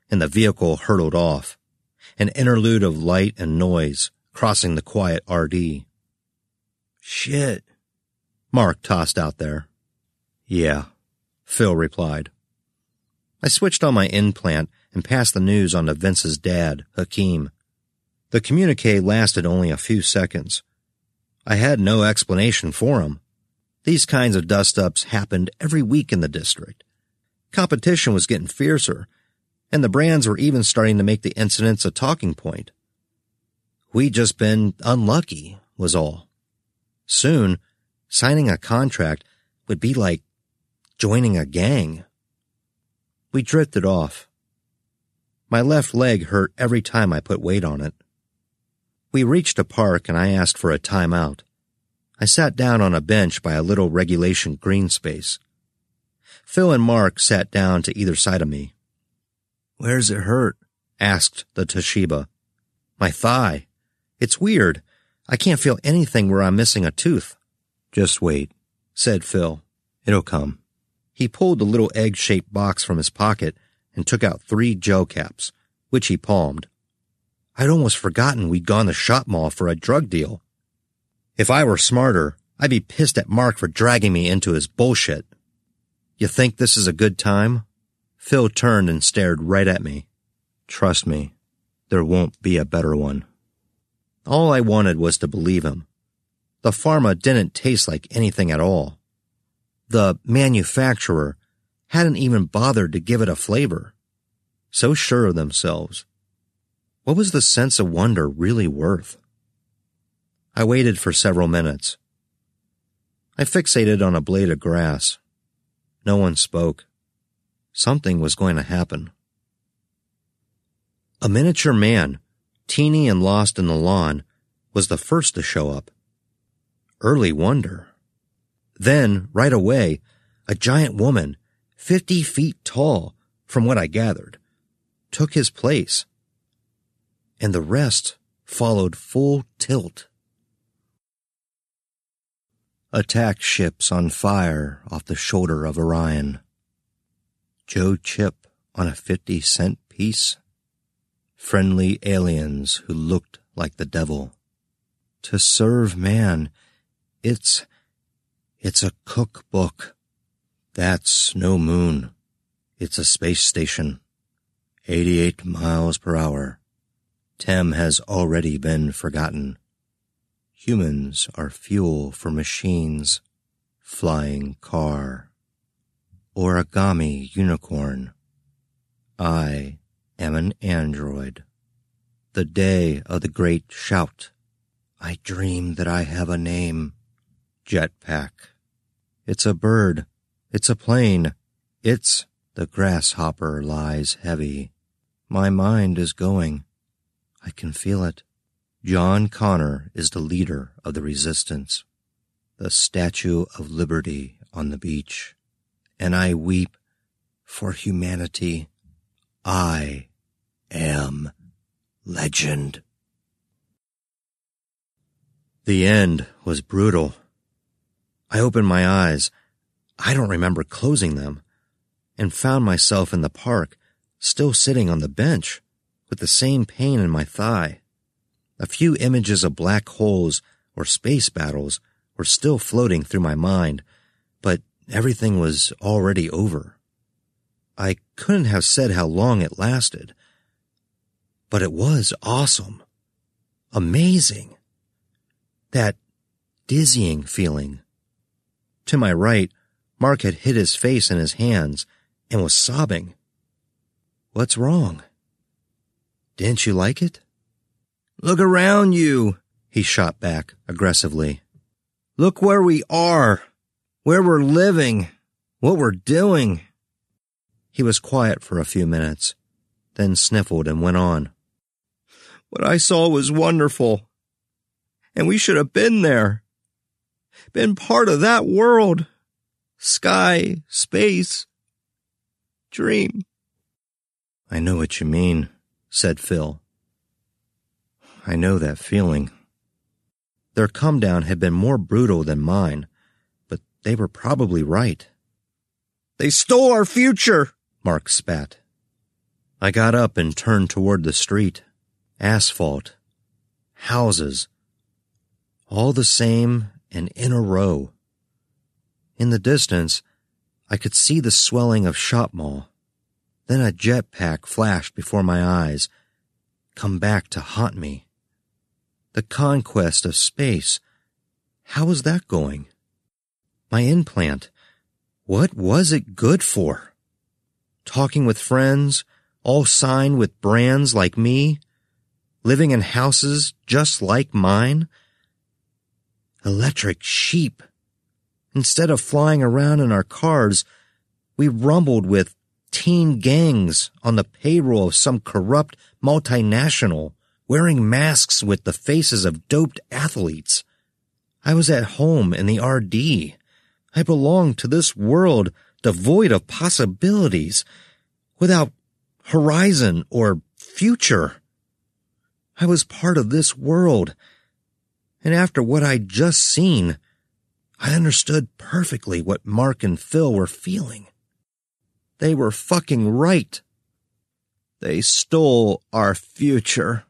and the vehicle hurtled off, an interlude of light and noise crossing the quiet R D. "Shit," Mark tossed out there. "Yeah," Phil replied. I switched on my implant and passed the news on to Vince's dad, Hakeem. The communique lasted only a few seconds. I had no explanation for him. These kinds of dust-ups happened every week in the district. Competition was getting fiercer, and the brands were even starting to make the incidents a talking point. We'd just been unlucky, was all. Soon, signing a contract would be like joining a gang. We drifted off. My left leg hurt every time I put weight on it. We reached a park and I asked for a timeout. I sat down on a bench by a little regulation green space. Phil and Mark sat down to either side of me. "Where's it hurt?" asked the Toshiba. "My thigh. It's weird. I can't feel anything where I'm missing a tooth." "Just wait," said Phil. "It'll come." He pulled the little egg-shaped box from his pocket and took out three gel caps, which he palmed. I'd almost forgotten we'd gone to Shop Mall for a drug deal. If I were smarter, I'd be pissed at Mark for dragging me into his bullshit. "You think this is a good time?" Phil turned and stared right at me. "Trust me, there won't be a better one." All I wanted was to believe him. The pharma didn't taste like anything at all. The manufacturer hadn't even bothered to give it a flavor. So sure of themselves. What was the sense of wonder really worth? I waited for several minutes. I fixated on a blade of grass. No one spoke. Something was going to happen. A miniature man, teeny and lost in the lawn, was the first to show up. Early wonder. Then, right away, a giant woman, fifty feet tall, from what I gathered, took his place. And the rest followed full tilt. Attack ships on fire off the shoulder of Orion. Joe Chip on a fifty-cent piece. Friendly aliens who looked like the devil. To serve man, it's, it's a cookbook. That's no moon. It's a space station. eighty-eight miles per hour. Tem has already been forgotten. Humans are fuel for machines. Flying car. Origami unicorn. I am an android. The day of the great shout. I dream that I have a name. Jetpack. It's a bird. It's a plane. It's the grasshopper lies heavy. My mind is going. I can feel it. John Connor is the leader of the resistance. The Statue of Liberty on the beach. And I weep for humanity. I am legend. The end was brutal. I opened my eyes. I don't remember closing them, and found myself in the park, still sitting on the bench, with the same pain in my thigh. A few images of black holes or space battles were still floating through my mind, but everything was already over. I couldn't have said how long it lasted, but it was awesome. Amazing. That dizzying feeling. To my right, Mark had hid his face in his hands and was sobbing. What's wrong? Didn't you like it? Look around you, he shot back aggressively. Look where we are, where we're living, what we're doing. He was quiet for a few minutes, then sniffled and went on. What I saw was wonderful, and we should have been there, been part of that world. Sky, space, dream. I know what you mean, said Phil. I know that feeling. Their come-down had been more brutal than mine, but they were probably right. They stole our future, Mark spat. I got up and turned toward the street. Asphalt. Houses. All the same and in a row. In the distance, I could see the swelling of Shop Mall. Then a jetpack flashed before my eyes, come back to haunt me. The conquest of space. How was that going? My implant. What was it good for? Talking with friends, all signed with brands like me, living in houses just like mine. Electric sheep. Instead of flying around in our cars, we rumbled with teen gangs on the payroll of some corrupt multinational, wearing masks with the faces of doped athletes. I was at home in the R D. I belonged to this world devoid of possibilities, without horizon or future. I was part of this world, and after what I'd just seen, I understood perfectly what Mark and Phil were feeling. They were fucking right. They stole our future.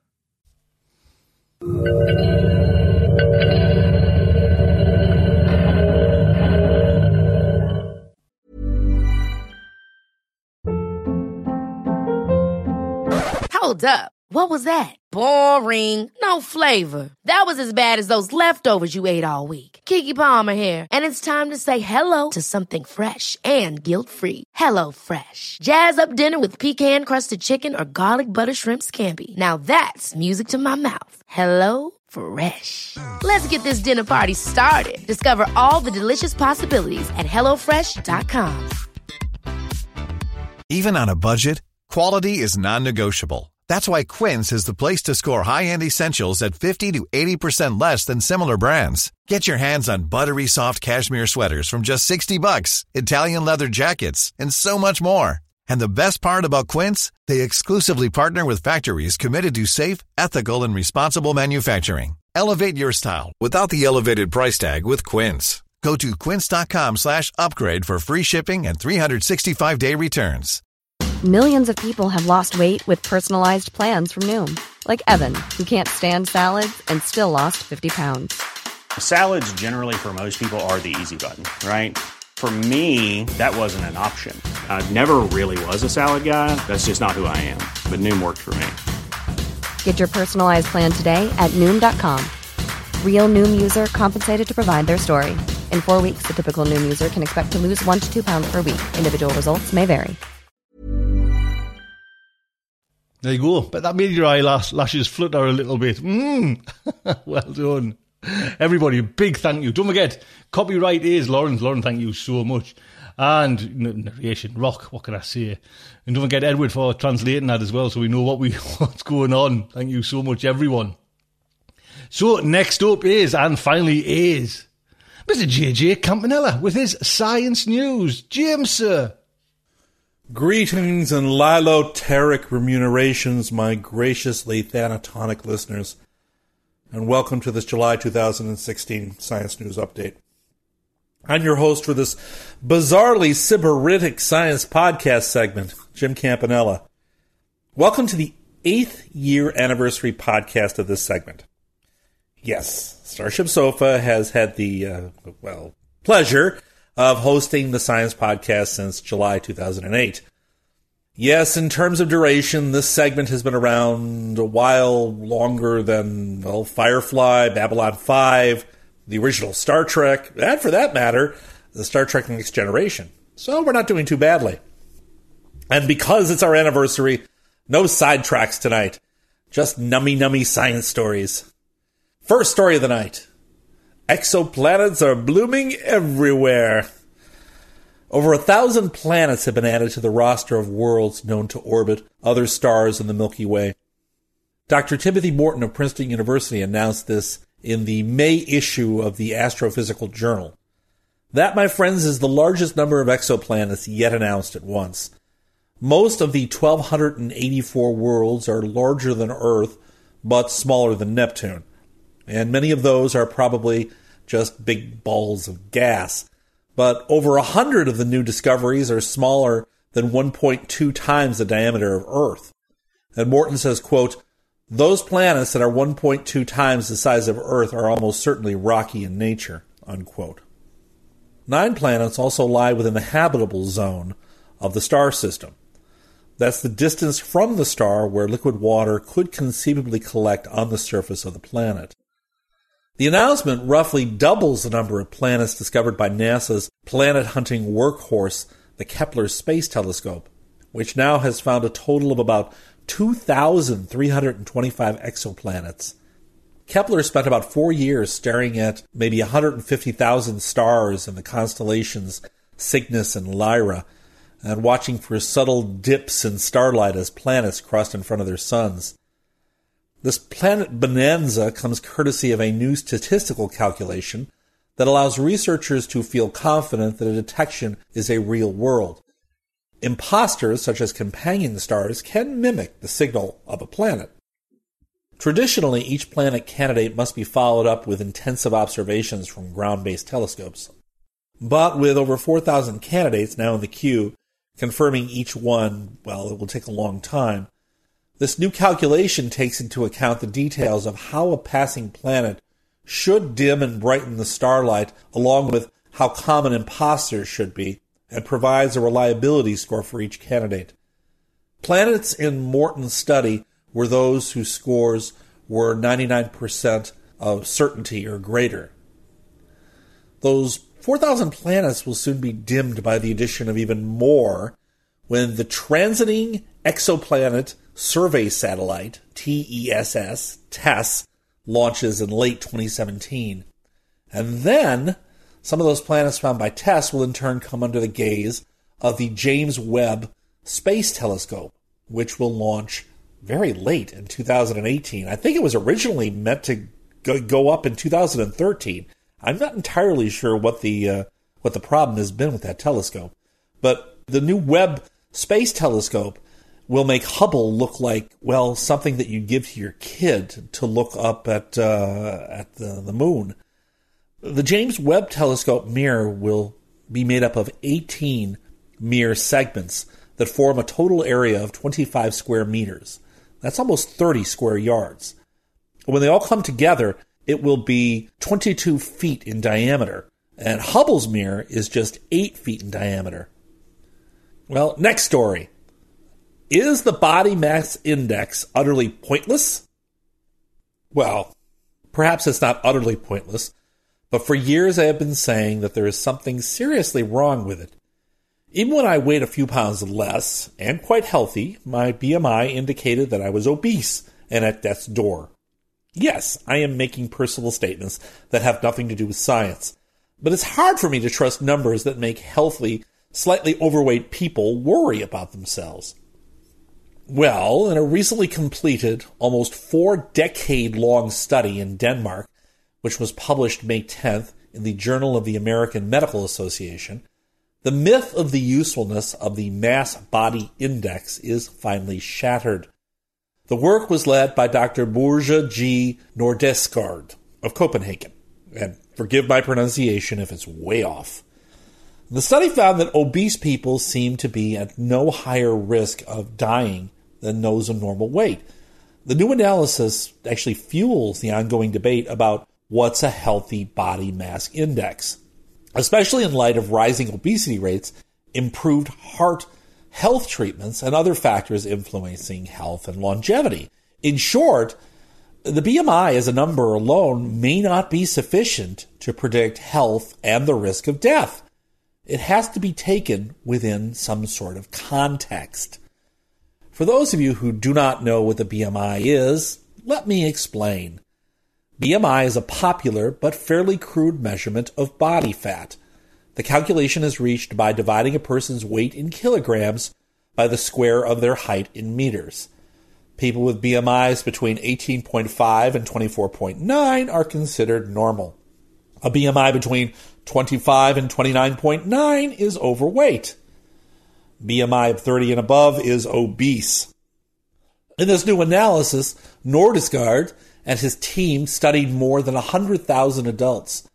Hold up. What was that? Boring. No flavor. That was as bad as those leftovers you ate all week. Keke Palmer here, and it's time to say hello to something fresh and guilt-free. Hello Fresh. Jazz up dinner with pecan-crusted chicken or garlic butter shrimp scampi. Now that's music to my mouth. Hello Fresh. Let's get this dinner party started. Discover all the delicious possibilities at hello fresh dot com. Even on a budget, quality is non-negotiable. That's why Quince is the place to score high-end essentials at fifty to eighty percent less than similar brands. Get your hands on buttery soft cashmere sweaters from just sixty bucks, Italian leather jackets, and so much more. And the best part about Quince, they exclusively partner with factories committed to safe, ethical, and responsible manufacturing. Elevate your style without the elevated price tag with Quince. Go to quince.com slash upgrade for free shipping and three sixty-five day returns. Millions of people have lost weight with personalized plans from Noom. Like Evan, who can't stand salads and still lost fifty pounds. Salads generally for most people are the easy button, right? For me, that wasn't an option. I never really was a salad guy. That's just not who I am. But Noom worked for me. Get your personalized plan today at Noom dot com. Real Noom user compensated to provide their story. In four weeks, the typical Noom user can expect to lose one to two pounds per week. Individual results may vary. There you go. But that made your eyelashes flutter a little bit. Mmm. Well done. Everybody, a big thank you. Don't forget, copyright is Lauren's. Lauren, thank you so much. And narration, rock, what can I say? And don't forget Edward for translating that as well, so we know what we what's going on. Thank you so much, everyone. So next up is, and finally is, Mister J J Campanella with his science news. James, sir. Greetings and liloteric remunerations, my graciously thanatonic listeners, and welcome to this July two thousand sixteen Science News Update. I'm your host for this bizarrely sybaritic science podcast segment, Jim Campanella. Welcome to the eighth year anniversary podcast of this segment. Yes, Starship Sofa has had the, uh, well, pleasure of hosting the science podcast since July two thousand eight. Yes, in terms of duration, this segment has been around a while longer than, well, Firefly, Babylon five, the original Star Trek, and for that matter, the Star Trek Next Generation. So we're not doing too badly. And because it's our anniversary, no sidetracks tonight. Just nummy-nummy science stories. First story of the night. Exoplanets are blooming everywhere. Over a thousand planets have been added to the roster of worlds known to orbit other stars in the Milky Way. Doctor Timothy Morton of Princeton University announced this in the May issue of the Astrophysical Journal. That, my friends, is the largest number of exoplanets yet announced at once. Most of the one thousand two hundred eighty-four worlds are larger than Earth, but smaller than Neptune. And many of those are probably just big balls of gas. But over a hundred of the new discoveries are smaller than one point two times the diameter of Earth. And Morton says, quote, those planets that are one point two times the size of Earth are almost certainly rocky in nature, unquote. Nine planets also lie within the habitable zone of the star system. That's the distance from the star where liquid water could conceivably collect on the surface of the planet. The announcement roughly doubles the number of planets discovered by NASA's planet-hunting workhorse, the Kepler Space Telescope, which now has found a total of about two thousand three hundred twenty-five exoplanets. Kepler spent about four years staring at maybe one hundred fifty thousand stars in the constellations Cygnus and Lyra, and watching for subtle dips in starlight as planets crossed in front of their suns. This planet bonanza comes courtesy of a new statistical calculation that allows researchers to feel confident that a detection is a real world. Imposters, such as companion stars, can mimic the signal of a planet. Traditionally, each planet candidate must be followed up with intensive observations from ground-based telescopes. But with over four thousand candidates now in the queue, confirming each one, well, it will take a long time. This new calculation takes into account the details of how a passing planet should dim and brighten the starlight, along with how common imposters should be, and provides a reliability score for each candidate. Planets in Morton's study were those whose scores were ninety-nine percent of certainty or greater. Those four thousand planets will soon be dimmed by the addition of even more when the Transiting Exoplanet Survey Satellite, T E S S, TESS, launches in late twenty seventeen. And then some of those planets found by TESS will in turn come under the gaze of the James Webb Space Telescope, which will launch very late in two thousand eighteen. I think it was originally meant to go, go up in two thousand thirteen. I'm not entirely sure what the uh, what the problem has been with that telescope, but the new Webb Space Telescope will make Hubble look like, well, something that you give to your kid to look up at uh, at the, the moon. The James Webb Telescope mirror will be made up of eighteen mirror segments that form a total area of twenty-five square meters. That's almost thirty square yards. When they all come together, it will be twenty-two feet in diameter, and Hubble's mirror is just eight feet in diameter. Well, next story. Is the body mass index utterly pointless? Well, perhaps it's not utterly pointless, but for years I have been saying that there is something seriously wrong with it. Even when I weighed a few pounds less, and quite healthy, my B M I indicated that I was obese and at death's door. Yes, I am making personal statements that have nothing to do with science, but it's hard for me to trust numbers that make healthy, slightly overweight people worry about themselves. Well, in a recently completed, almost four-decade-long study in Denmark, which was published May tenth in the Journal of the American Medical Association, the myth of the usefulness of the mass body index is finally shattered. The work was led by Doctor Børge G. Nordesgaard of Copenhagen, and forgive my pronunciation if it's way off. The study found that obese people seem to be at no higher risk of dying than those of normal weight. The new analysis actually fuels the ongoing debate about what's a healthy body mass index, especially in light of rising obesity rates, improved heart health treatments, and other factors influencing health and longevity. In short, the B M I as a number alone may not be sufficient to predict health and the risk of death. It has to be taken within some sort of context. For those of you who do not know what the B M I is, let me explain. B M I is a popular but fairly crude measurement of body fat. The calculation is reached by dividing a person's weight in kilograms by the square of their height in meters. People with B M Is between eighteen point five and twenty-four point nine are considered normal. A B M I between twenty-five and twenty-nine point nine is overweight. B M I of thirty and above is obese. In this new analysis, Nordesgaard and his team studied more than one hundred thousand adults.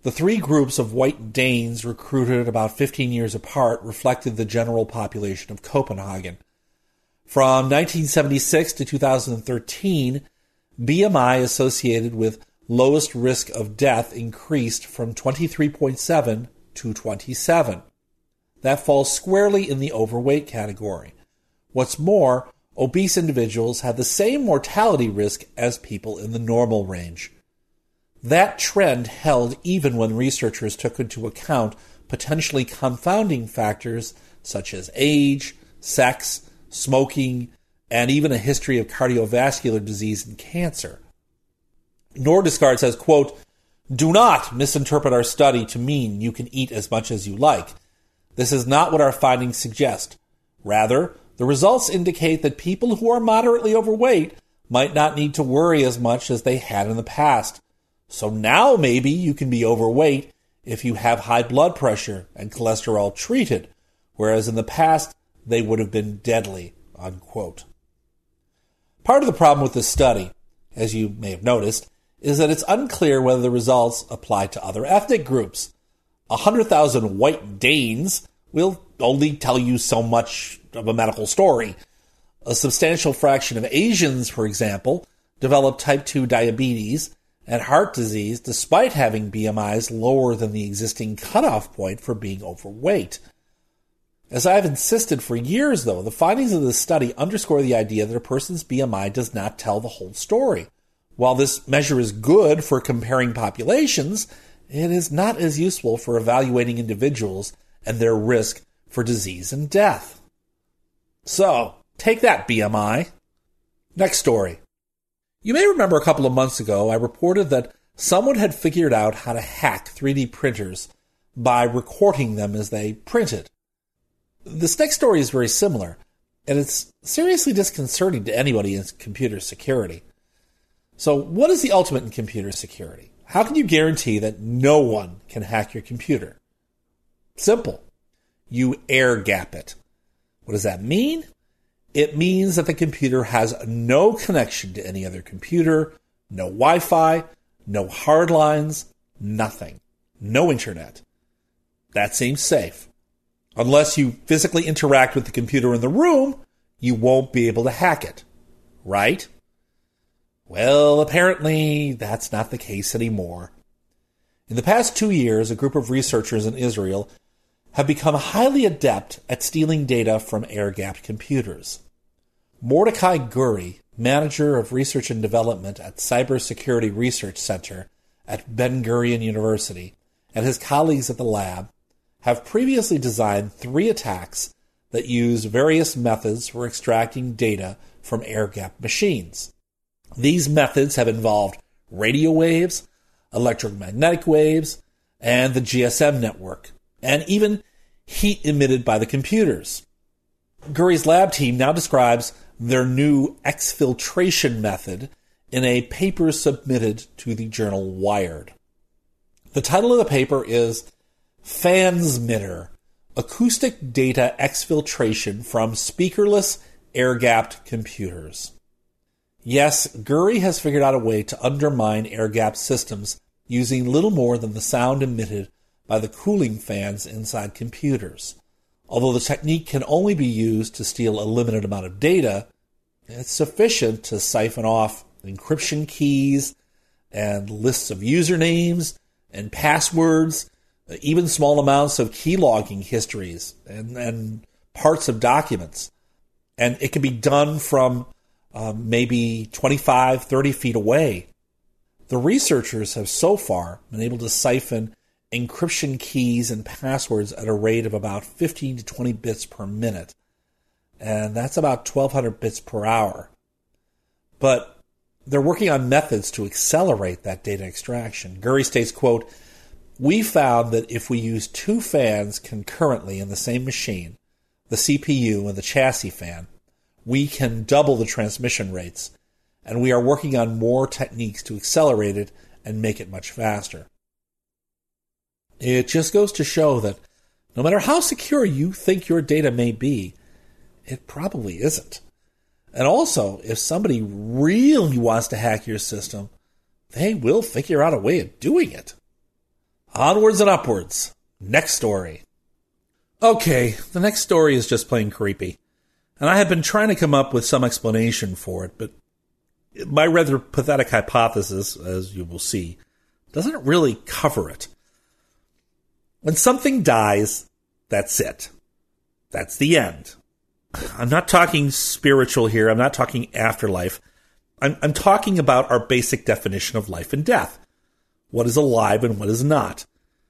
The three groups of white Danes recruited about fifteen years apart reflected the general population of Copenhagen. From nineteen seventy-six to two thousand thirteen, B M I associated with lowest risk of death increased from twenty-three point seven to twenty-seven. That falls squarely in the overweight category. What's more, obese individuals have the same mortality risk as people in the normal range. That trend held even when researchers took into account potentially confounding factors such as age, sex, smoking, and even a history of cardiovascular disease and cancer. Nordisgaard says, quote, "Do not misinterpret our study to mean you can eat as much as you like. This is not what our findings suggest. Rather, the results indicate that people who are moderately overweight might not need to worry as much as they had in the past. So now maybe you can be overweight if you have high blood pressure and cholesterol treated, whereas in the past they would have been deadly," unquote. Part of the problem with this study, as you may have noticed, is that it's unclear whether the results apply to other ethnic groups. one hundred thousand white Danes will only tell you so much of a medical story. A substantial fraction of Asians, for example, develop type two diabetes and heart disease despite having B M Is lower than the existing cutoff point for being overweight. As I've insisted for years, though, the findings of this study underscore the idea that a person's B M I does not tell the whole story. While this measure is good for comparing populations, it is not as useful for evaluating individuals and their risk for disease and death. So, take that, B M I. Next story. You may remember a couple of months ago I reported that someone had figured out how to hack three D printers by recording them as they printed. This next story is very similar, and it's seriously disconcerting to anybody in computer security. So, what is the ultimate in computer security? How can you guarantee that no one can hack your computer? Simple. You air gap it. What does that mean? It means that the computer has no connection to any other computer, no Wi-Fi, no hard lines, nothing. No internet. That seems safe. Unless you physically interact with the computer in the room, you won't be able to hack it. Right? Well, apparently that's not the case anymore. In the past two years, a group of researchers in Israel have become highly adept at stealing data from air-gapped computers. Mordecai Guri, manager of research and development at Cybersecurity Research Center at Ben-Gurion University, and his colleagues at the lab have previously designed three attacks that use various methods for extracting data from air-gapped machines. These methods have involved radio waves, electromagnetic waves, and the G S M network, and even heat emitted by the computers. Guri's lab team now describes their new exfiltration method in a paper submitted to the journal Wired. The title of the paper is FANSMITTER, Acoustic Data Exfiltration from Speakerless Air-Gapped Computers. Yes, Guri has figured out a way to undermine air-gapped systems using little more than the sound emitted by the cooling fans inside computers. Although the technique can only be used to steal a limited amount of data, it's sufficient to siphon off encryption keys and lists of usernames and passwords, even small amounts of keylogging histories and, and parts of documents. And it can be done from um, maybe twenty-five, thirty feet away. The researchers have so far been able to siphon encryption keys and passwords at a rate of about fifteen to twenty bits per minute. And that's about twelve hundred bits per hour. But they're working on methods to accelerate that data extraction. Guri states, quote, "We found that if we use two fans concurrently in the same machine, the C P U and the chassis fan, we can double the transmission rates, and we are working on more techniques to accelerate it and make it much faster." It just goes to show that no matter how secure you think your data may be, it probably isn't. And also, if somebody really wants to hack your system, they will figure out a way of doing it. Onwards and upwards. Next story. Okay, the next story is just plain creepy. And I have been trying to come up with some explanation for it, but my rather pathetic hypothesis, as you will see, doesn't really cover it. When something dies, that's it. That's the end. I'm not talking spiritual here. I'm not talking afterlife. I'm, I'm talking about our basic definition of life and death. What is alive and what is not.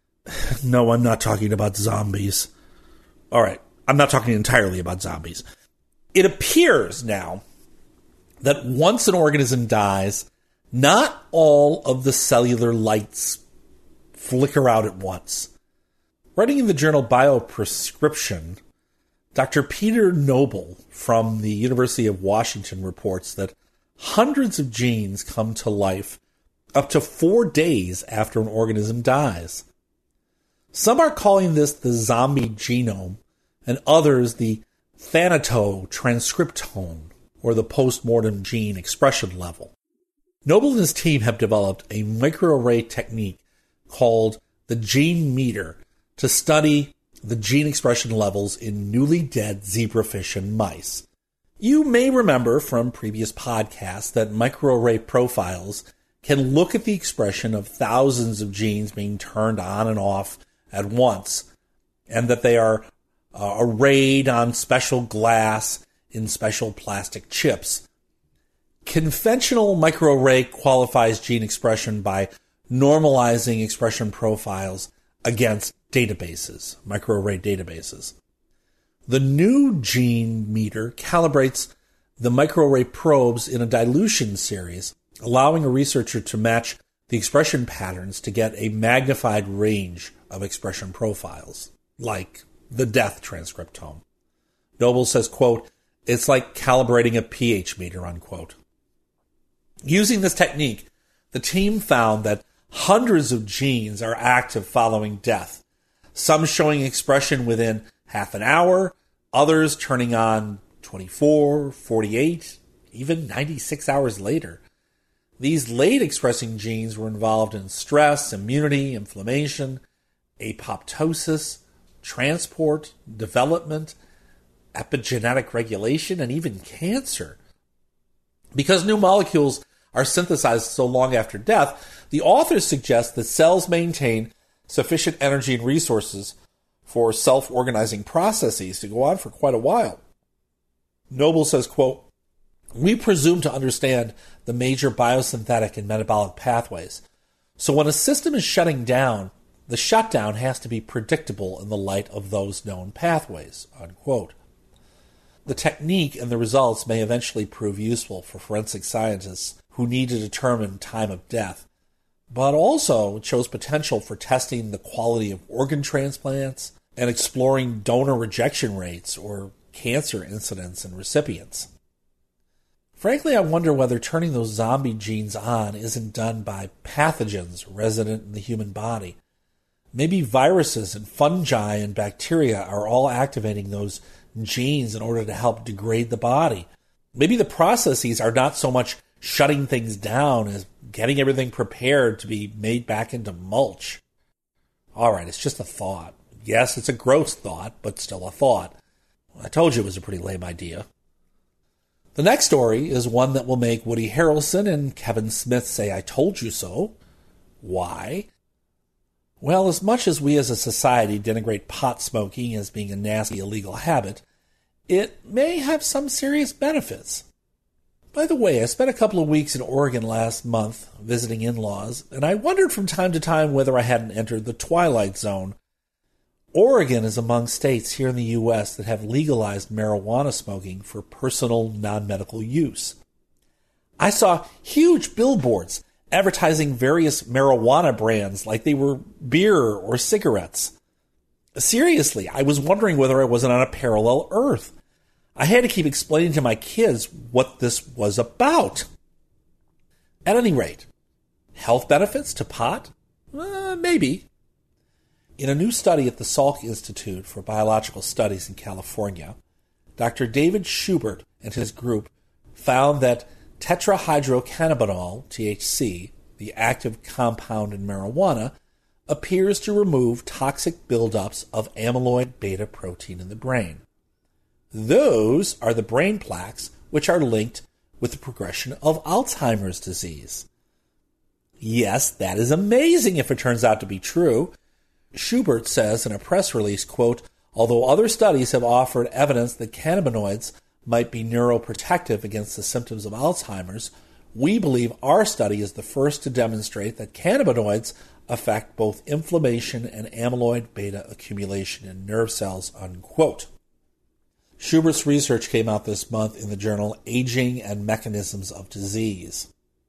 No, I'm not talking about zombies. All right, I'm not talking entirely about zombies. It appears now that once an organism dies, not all of the cellular lights flicker out at once. Writing in the journal Bioprescription, Doctor Peter Noble from the University of Washington reports that hundreds of genes come to life up to four days after an organism dies. Some are calling this the zombie genome, and others the thanatotranscriptome, or the postmortem gene expression level. Noble and his team have developed a microarray technique called the gene meter to study the gene expression levels in newly dead zebrafish and mice. You may remember from previous podcasts that microarray profiles can look at the expression of thousands of genes being turned on and off at once, and that they are uh, arrayed on special glass in special plastic chips. Conventional microarray qualifies gene expression by normalizing expression profiles against databases, microarray databases. The new gene meter calibrates the microarray probes in a dilution series, allowing a researcher to match the expression patterns to get a magnified range of expression profiles, like the death transcriptome. Noble says, quote, "It's like calibrating a pH meter," unquote. Using this technique, the team found that hundreds of genes are active following death, some showing expression within half an hour, others turning on twenty-four, forty-eight, even ninety-six hours later. These late-expressing genes were involved in stress, immunity, inflammation, apoptosis, transport, development, epigenetic regulation, and even cancer. Because new molecules are synthesized so long after death, the authors suggest that cells maintain sufficient energy and resources for self-organizing processes to go on for quite a while. Noble says, quote, "We presume to understand the major biosynthetic and metabolic pathways. So when a system is shutting down, the shutdown has to be predictable in the light of those known pathways," unquote. The technique and the results may eventually prove useful for forensic scientists who need to determine time of death, but also it shows potential for testing the quality of organ transplants and exploring donor rejection rates or cancer incidence in recipients. Frankly, I wonder whether turning those zombie genes on isn't done by pathogens resident in the human body. Maybe viruses and fungi and bacteria are all activating those genes in order to help degrade the body. Maybe the processes are not so much shutting things down as getting everything prepared to be made back into mulch. All right, it's just a thought. Yes, it's a gross thought, but still a thought. I told you it was a pretty lame idea. The next story is one that will make Woody Harrelson and Kevin Smith say, "I told you so." Why? Well, as much as we as a society denigrate pot smoking as being a nasty illegal habit, it may have some serious benefits. By the way, I spent a couple of weeks in Oregon last month visiting in-laws, and I wondered from time to time whether I hadn't entered the twilight zone. Oregon is among states here in the U S that have legalized marijuana smoking for personal non-medical use. I saw huge billboards advertising various marijuana brands like they were beer or cigarettes. Seriously, I was wondering whether I wasn't on a parallel Earth. I had to keep explaining to my kids what this was about. At any rate, health benefits to pot? Uh, maybe. In a new study at the Salk Institute for Biological Studies in California, Doctor David Schubert and his group found that tetrahydrocannabinol, T H C, the active compound in marijuana, appears to remove toxic buildups of amyloid beta protein in the brain. Those are the brain plaques which are linked with the progression of Alzheimer's disease. Yes, that is amazing if it turns out to be true. Schubert says in a press release, quote, although other studies have offered evidence that cannabinoids might be neuroprotective against the symptoms of Alzheimer's, we believe our study is the first to demonstrate that cannabinoids affect both inflammation and amyloid beta accumulation in nerve cells, unquote. Schubert's research came out this month in the journal Aging and Mechanisms of Disease.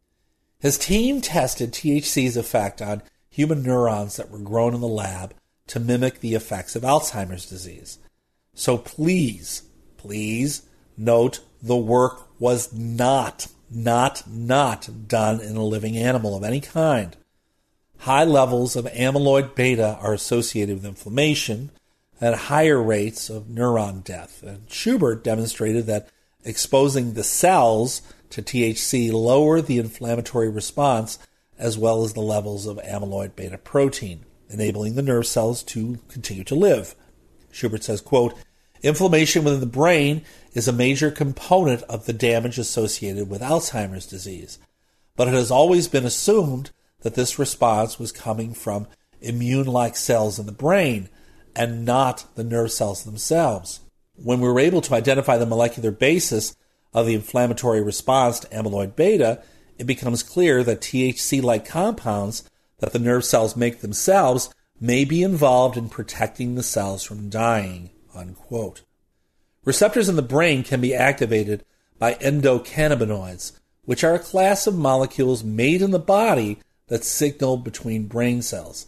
His team tested T H C's effect on human neurons that were grown in the lab to mimic the effects of Alzheimer's disease. So please, please note the work was not, not, not done in a living animal of any kind. High levels of amyloid beta are associated with inflammation and higher rates of neuron death. And Schubert demonstrated that exposing the cells to T H C lowered the inflammatory response as well as the levels of amyloid beta protein, enabling the nerve cells to continue to live. Schubert says, quote, inflammation within the brain is a major component of the damage associated with Alzheimer's disease, but it has always been assumed that this response was coming from immune-like cells in the brain and not the nerve cells themselves. When we were able to identify the molecular basis of the inflammatory response to amyloid beta, it becomes clear that T H C-like compounds that the nerve cells make themselves may be involved in protecting the cells from dying, unquote. Receptors in the brain can be activated by endocannabinoids, which are a class of molecules made in the body that signal between brain cells.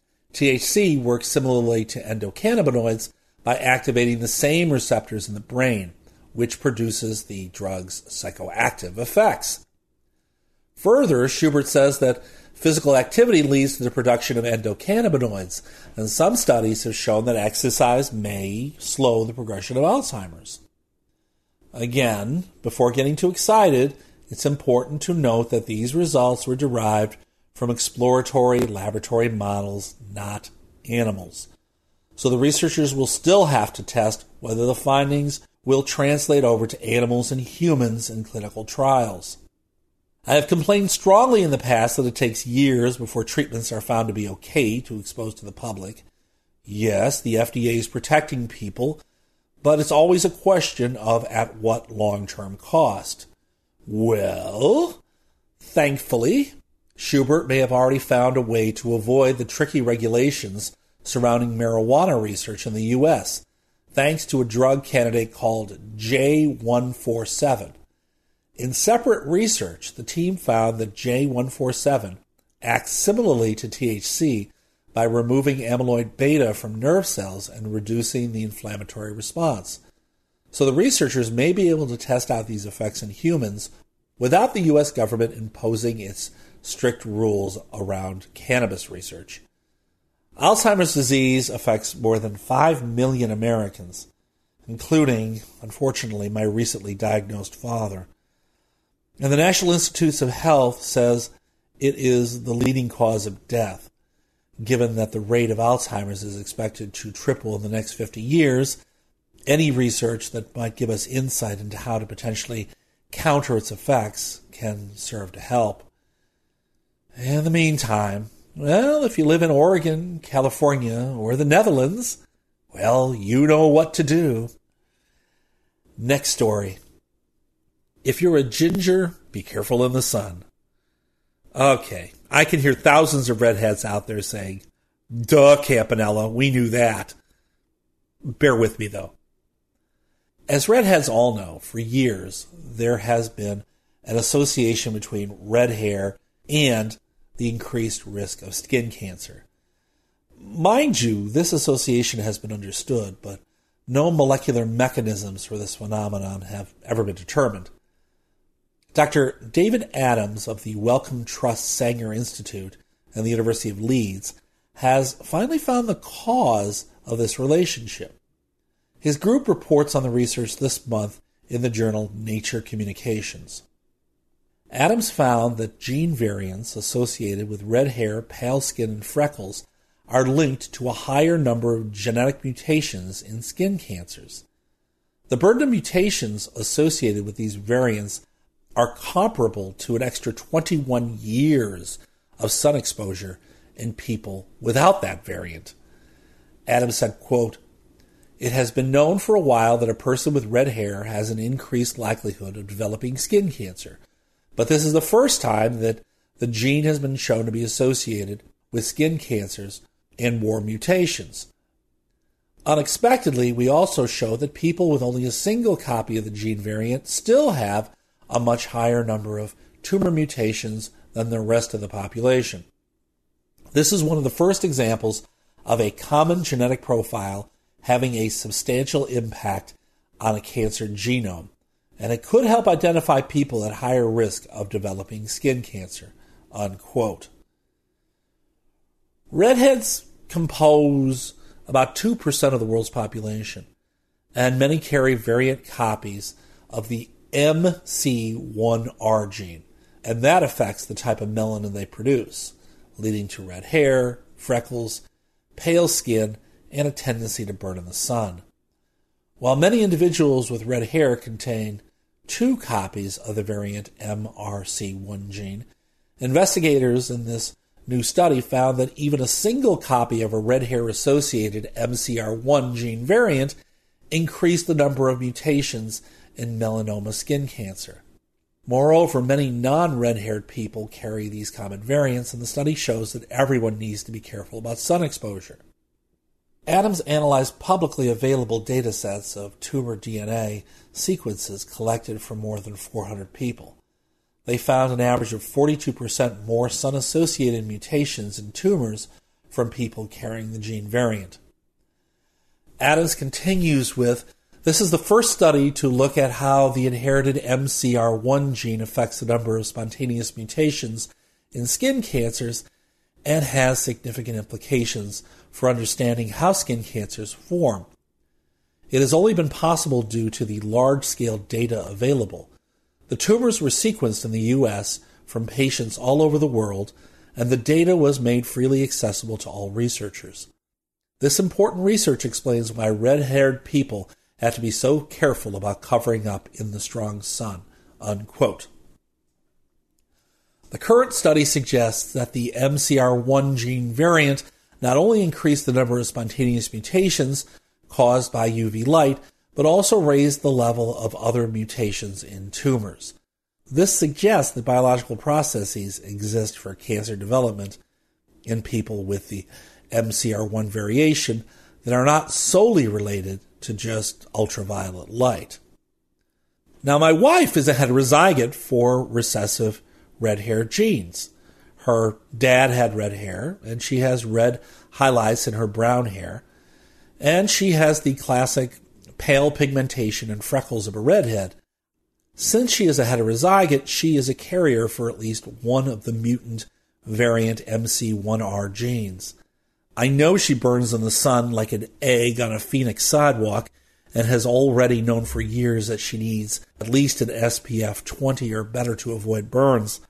T H C works similarly to endocannabinoids by activating the same receptors in the brain, which produces the drug's psychoactive effects. Further, Schubert says that physical activity leads to the production of endocannabinoids, and some studies have shown that exercise may slow the progression of Alzheimer's. Again, before getting too excited, it's important to note that these results were derived from exploratory laboratory models, not animals. So the researchers will still have to test whether the findings will translate over to animals and humans in clinical trials. I have complained strongly in the past that it takes years before treatments are found to be okay to expose to the public. Yes, the F D A is protecting people, but it's always a question of at what long-term cost. Well, thankfully, Schubert may have already found a way to avoid the tricky regulations surrounding marijuana research in the U S, thanks to a drug candidate called J one forty-seven. In separate research, the team found that J one forty-seven acts similarly to T H C by removing amyloid beta from nerve cells and reducing the inflammatory response. So the researchers may be able to test out these effects in humans without the U S government imposing its strict rules around cannabis research. Alzheimer's disease affects more than five million Americans, including, unfortunately, my recently diagnosed father. And the National Institutes of Health says it is the leading cause of death, given that the rate of Alzheimer's is expected to triple in the next fifty years. Any research that might give us insight into how to potentially counter its effects can serve to help. In the meantime, well, if you live in Oregon, California, or the Netherlands, well, you know what to do. Next story. If you're a ginger, be careful in the sun. Okay, I can hear thousands of redheads out there saying, duh, Campanella, we knew that. Bear with me, though. As redheads all know, for years, there has been an association between red hair and the increased risk of skin cancer. Mind you, this association has been understood, but no molecular mechanisms for this phenomenon have ever been determined. Doctor David Adams of the Wellcome Trust Sanger Institute and the University of Leeds has finally found the cause of this relationship. His group reports on the research this month in the journal Nature Communications. Adams found that gene variants associated with red hair, pale skin, and freckles are linked to a higher number of genetic mutations in skin cancers. The burden of mutations associated with these variants are comparable to an extra twenty-one years of sun exposure in people without that variant. Adams said, quote, "It has been known for a while that a person with red hair has an increased likelihood of developing skin cancer, but this is the first time that the gene has been shown to be associated with skin cancers and more mutations. Unexpectedly, we also show that people with only a single copy of the gene variant still have a much higher number of tumor mutations than the rest of the population. This is one of the first examples of a common genetic profile having a substantial impact on a cancer genome, and it could help identify people at higher risk of developing skin cancer," unquote. Redheads compose about two percent of the world's population, and many carry variant copies of the M C one R gene, and that affects the type of melanin they produce, leading to red hair, freckles, pale skin, and a tendency to burn in the sun. While many individuals with red hair contain two copies of the variant M R C one gene, investigators in this new study found that even a single copy of a red hair-associated M C R one gene variant increased the number of mutations in melanoma skin cancer. Moreover, many non-red-haired people carry these common variants, and the study shows that everyone needs to be careful about sun exposure. Adams analyzed publicly available data sets of tumor D N A sequences collected from more than four hundred people. They found an average of forty-two percent more sun-associated mutations in tumors from people carrying the gene variant. Adams continues with, "This is the first study to look at how the inherited M C R one gene affects the number of spontaneous mutations in skin cancers and has significant implications for understanding how skin cancers form. It has only been possible due to the large-scale data available. The tumors were sequenced in the U S from patients all over the world, and the data was made freely accessible to all researchers. This important research explains why red-haired people have to be so careful about covering up in the strong sun," unquote. The current study suggests that the M C R one gene variant not only increased the number of spontaneous mutations caused by U V light, but also raised the level of other mutations in tumors. This suggests that biological processes exist for cancer development in people with the M C R one variation that are not solely related to just ultraviolet light. Now, my wife is a heterozygote for recessive red hair genes. Her dad had red hair, and she has red highlights in her brown hair, and she has the classic pale pigmentation and freckles of a redhead. Since she is a heterozygote, she is a carrier for at least one of the mutant variant M C one R genes. I know she burns in the sun like an egg on a Phoenix sidewalk and has already known for years that she needs at least an S P F twenty or better to avoid burns.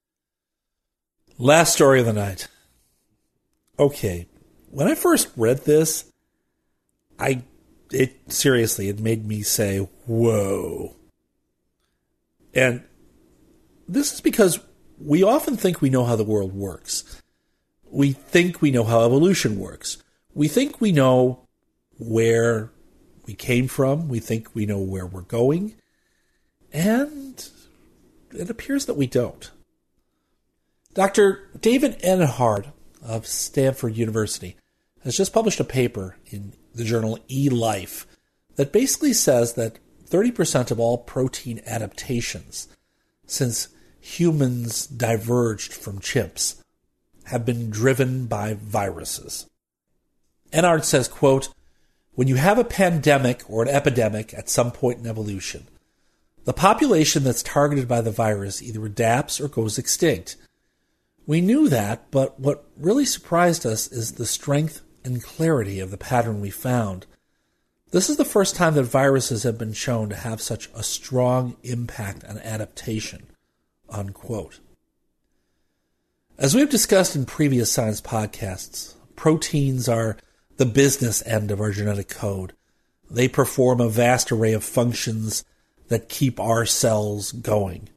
Last story of the night. Okay, when I first read this, I it seriously, it made me say, whoa. And this is because we often think we know how the world works. We think we know how evolution works. We think we know where we came from. We think we know where we're going. And it appears that we don't. Doctor David Enhard of Stanford University has just published a paper in the journal eLife that basically says that thirty percent of all protein adaptations since humans diverged from chimps have been driven by viruses. Enhard says, quote, "When you have a pandemic or an epidemic at some point in evolution, the population that's targeted by the virus either adapts or goes extinct. We knew that, but what really surprised us is the strength and clarity of the pattern we found. This is the first time that viruses have been shown to have such a strong impact on adaptation," unquote. As we've discussed in previous science podcasts, proteins are the business end of our genetic code. They perform a vast array of functions that keep our cells going.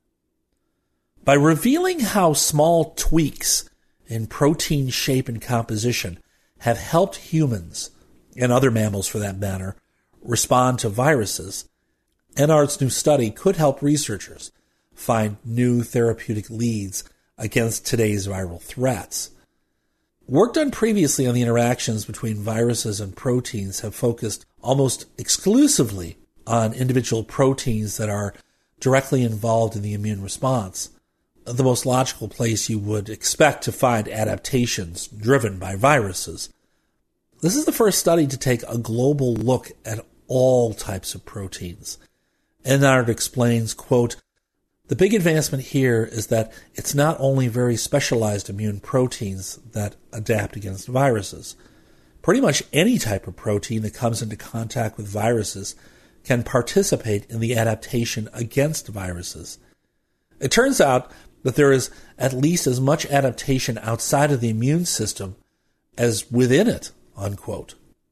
By revealing how small tweaks in protein shape and composition have helped humans, and other mammals for that matter, respond to viruses, Enard's new study could help researchers find new therapeutic leads against today's viral threats. Work done previously on the interactions between viruses and proteins have focused almost exclusively on individual proteins that are directly involved in the immune response, the most logical place you would expect to find adaptations driven by viruses. This is the first study to take a global look at all types of proteins. Enard explains, quote, "The big advancement here is that it's not only very specialized immune proteins that adapt against viruses. Pretty much any type of protein that comes into contact with viruses can participate in the adaptation against viruses. It turns out that there is at least as much adaptation outside of the immune system as within it," unquote.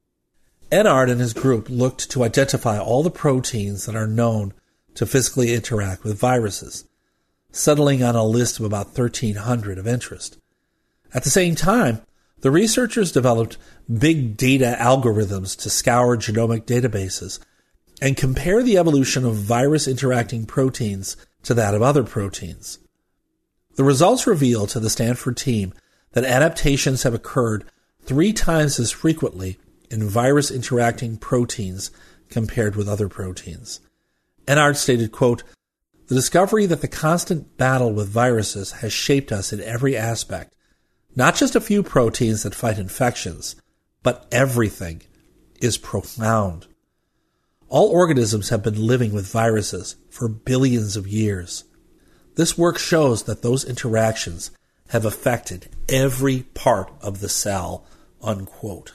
Enard and his group looked to identify all the proteins that are known to physically interact with viruses, settling on a list of about thirteen hundred of interest. At the same time, the researchers developed big data algorithms to scour genomic databases and compare the evolution of virus-interacting proteins to that of other proteins. The results reveal to the Stanford team that adaptations have occurred three times as frequently in virus-interacting proteins compared with other proteins. Enard stated, quote, "The discovery that the constant battle with viruses has shaped us in every aspect, not just a few proteins that fight infections, but everything, is profound. All organisms have been living with viruses for billions of years. This work shows that those interactions have affected every part of the cell," unquote.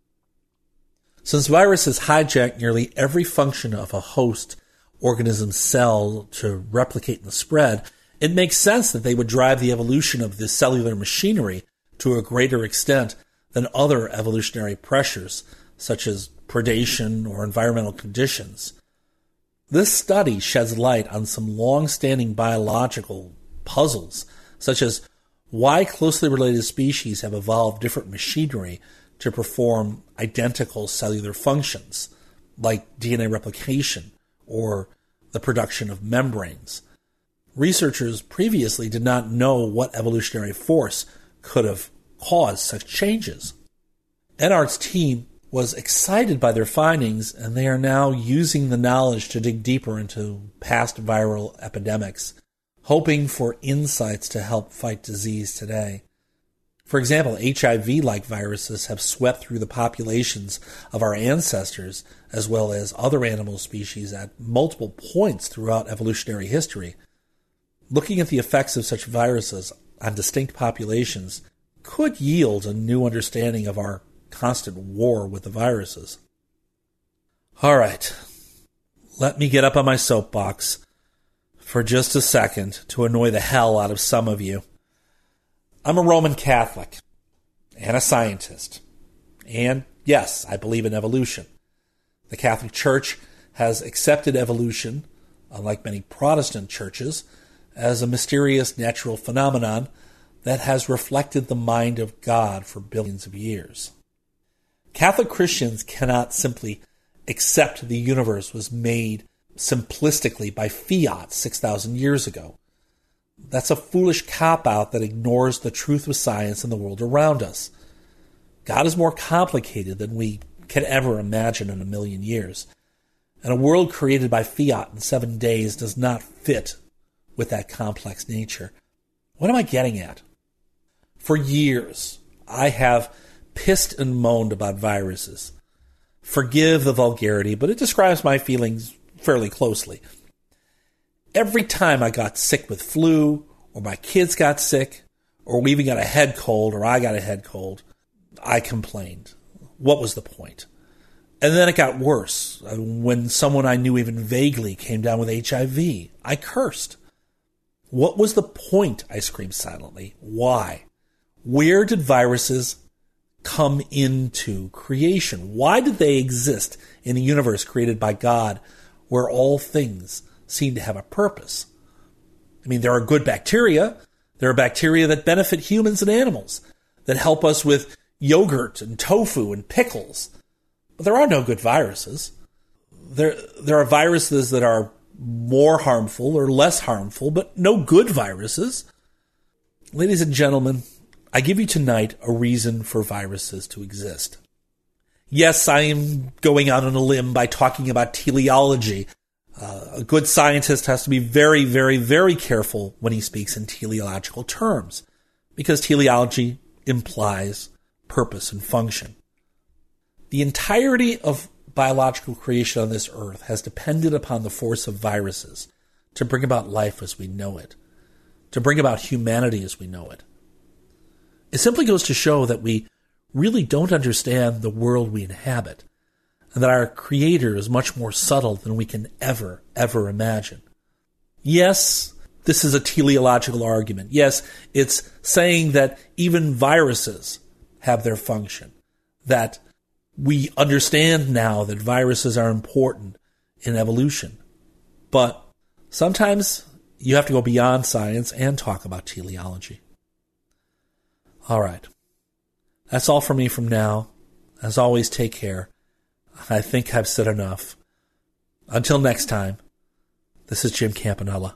Since viruses hijack nearly every function of a host organism's cell to replicate and spread, it makes sense that they would drive the evolution of the cellular machinery to a greater extent than other evolutionary pressures, such as predation or environmental conditions. This study sheds light on some long-standing biological puzzles, such as why closely related species have evolved different machinery to perform identical cellular functions, like D N A replication or the production of membranes. Researchers previously did not know what evolutionary force could have caused such changes. Enard's team was excited by their findings, and they are now using the knowledge to dig deeper into past viral epidemics, hoping for insights to help fight disease today. For example, H I V-like viruses have swept through the populations of our ancestors, as well as other animal species at multiple points throughout evolutionary history. Looking at the effects of such viruses on distinct populations could yield a new understanding of our constant war with the viruses. All right, let me get up on my soapbox for just a second to annoy the hell out of some of you. I'm a Roman Catholic and a scientist. And yes, I believe in evolution. The Catholic Church has accepted evolution, unlike many Protestant churches, as a mysterious natural phenomenon that has reflected the mind of God for billions of years. Catholic Christians cannot simply accept the universe was made simplistically by fiat six thousand years ago. That's a foolish cop-out that ignores the truth of science and the world around us. God is more complicated than we can ever imagine in a million years, and a world created by fiat in seven days does not fit with that complex nature. What am I getting at? For years, I have pissed and moaned about viruses. Forgive the vulgarity, but it describes my feelings fairly closely. Every time I got sick with flu, or my kids got sick, or we even got a head cold, or I got a head cold, I complained. What was the point? And then it got worse. When someone I knew even vaguely came down with H I V, I cursed. What was the point? I screamed silently. Why? Where did viruses come into creation? Why did they exist in a universe created by God where all things seem to have a purpose? I mean, there are good bacteria. There are bacteria that benefit humans and animals, that help us with yogurt and tofu and pickles. But there are no good viruses. There, there are viruses that are more harmful or less harmful, but no good viruses. Ladies and gentlemen, I give you tonight a reason for viruses to exist. Yes, I am going out on a limb by talking about teleology. Uh, a good scientist has to be very, very, very careful when he speaks in teleological terms, because teleology implies purpose and function. The entirety of biological creation on this earth has depended upon the force of viruses to bring about life as we know it, to bring about humanity as we know it. It simply goes to show that we really don't understand the world we inhabit, and that our Creator is much more subtle than we can ever, ever imagine. Yes, this is a teleological argument. Yes, it's saying that even viruses have their function, that we understand now that viruses are important in evolution. But sometimes you have to go beyond science and talk about teleology. All right. That's all for me from now. As always, take care. I think I've said enough. Until next time, this is Jim Campanella.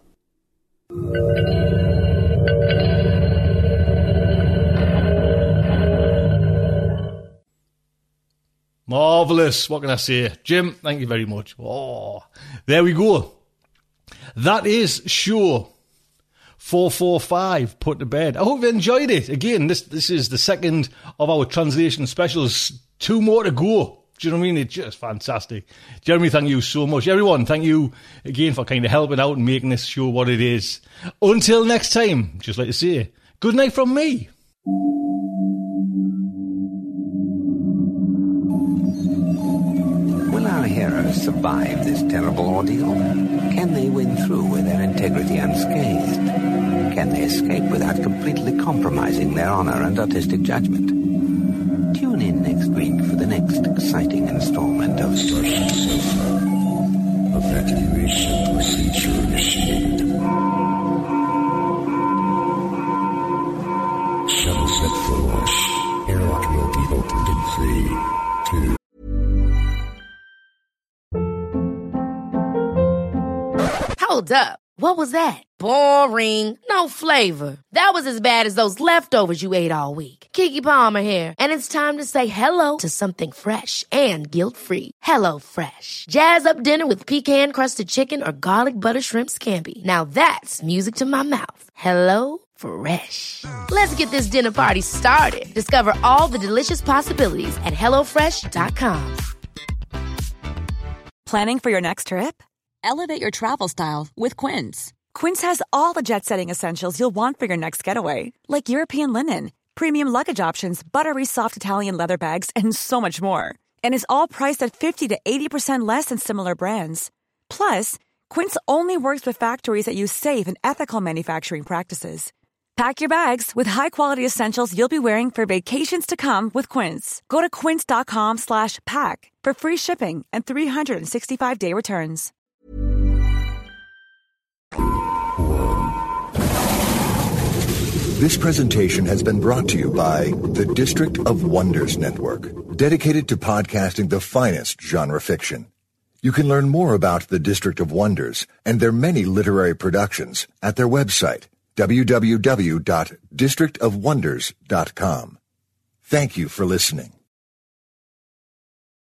Marvellous. What can I say? Jim, thank you very much. Oh, there we go. That is show four forty-five, put to bed. I hope you enjoyed it. Again, this this is the second of our translation specials. Two more to go. Do you know what I mean? It's just fantastic. Jeremy, thank you so much. Everyone, thank you again for kind of helping out and making this show what it is. Until next time, just like to say, good night from me. Will our heroes survive this terrible ordeal? Can they win through with their integrity unscathed? Can they escape without completely compromising their honor and artistic judgment? Tune in next week for the next exciting installment of Starship Sofa. Evacuation procedure initiated. Shuttle set for launch. Airlock will be opened in three, two. Hold up. What was that? Boring. No flavor. That was as bad as those leftovers you ate all week. Keke Palmer here, and it's time to say hello to something fresh and guilt-free. Hello Fresh. Jazz up dinner with pecan-crusted chicken or garlic butter shrimp scampi. Now that's music to my mouth. Hello Fresh. Let's get this dinner party started. Discover all the delicious possibilities at hello fresh dot com. Planning for your next trip? Elevate your travel style with Quince. Quince has all the jet-setting essentials you'll want for your next getaway, like European linen, premium luggage options, buttery soft Italian leather bags, and so much more. And is all priced at fifty to eighty percent less than similar brands. Plus, Quince only works with factories that use safe and ethical manufacturing practices. Pack your bags with high-quality essentials you'll be wearing for vacations to come with Quince. Go to quince.com slash pack for free shipping and three sixty-five day returns. This presentation has been brought to you by the District of Wonders Network, dedicated to podcasting the finest genre fiction. You can learn more about the District of Wonders and their many literary productions at their website, w w w dot district of wonders dot com. Thank you for listening.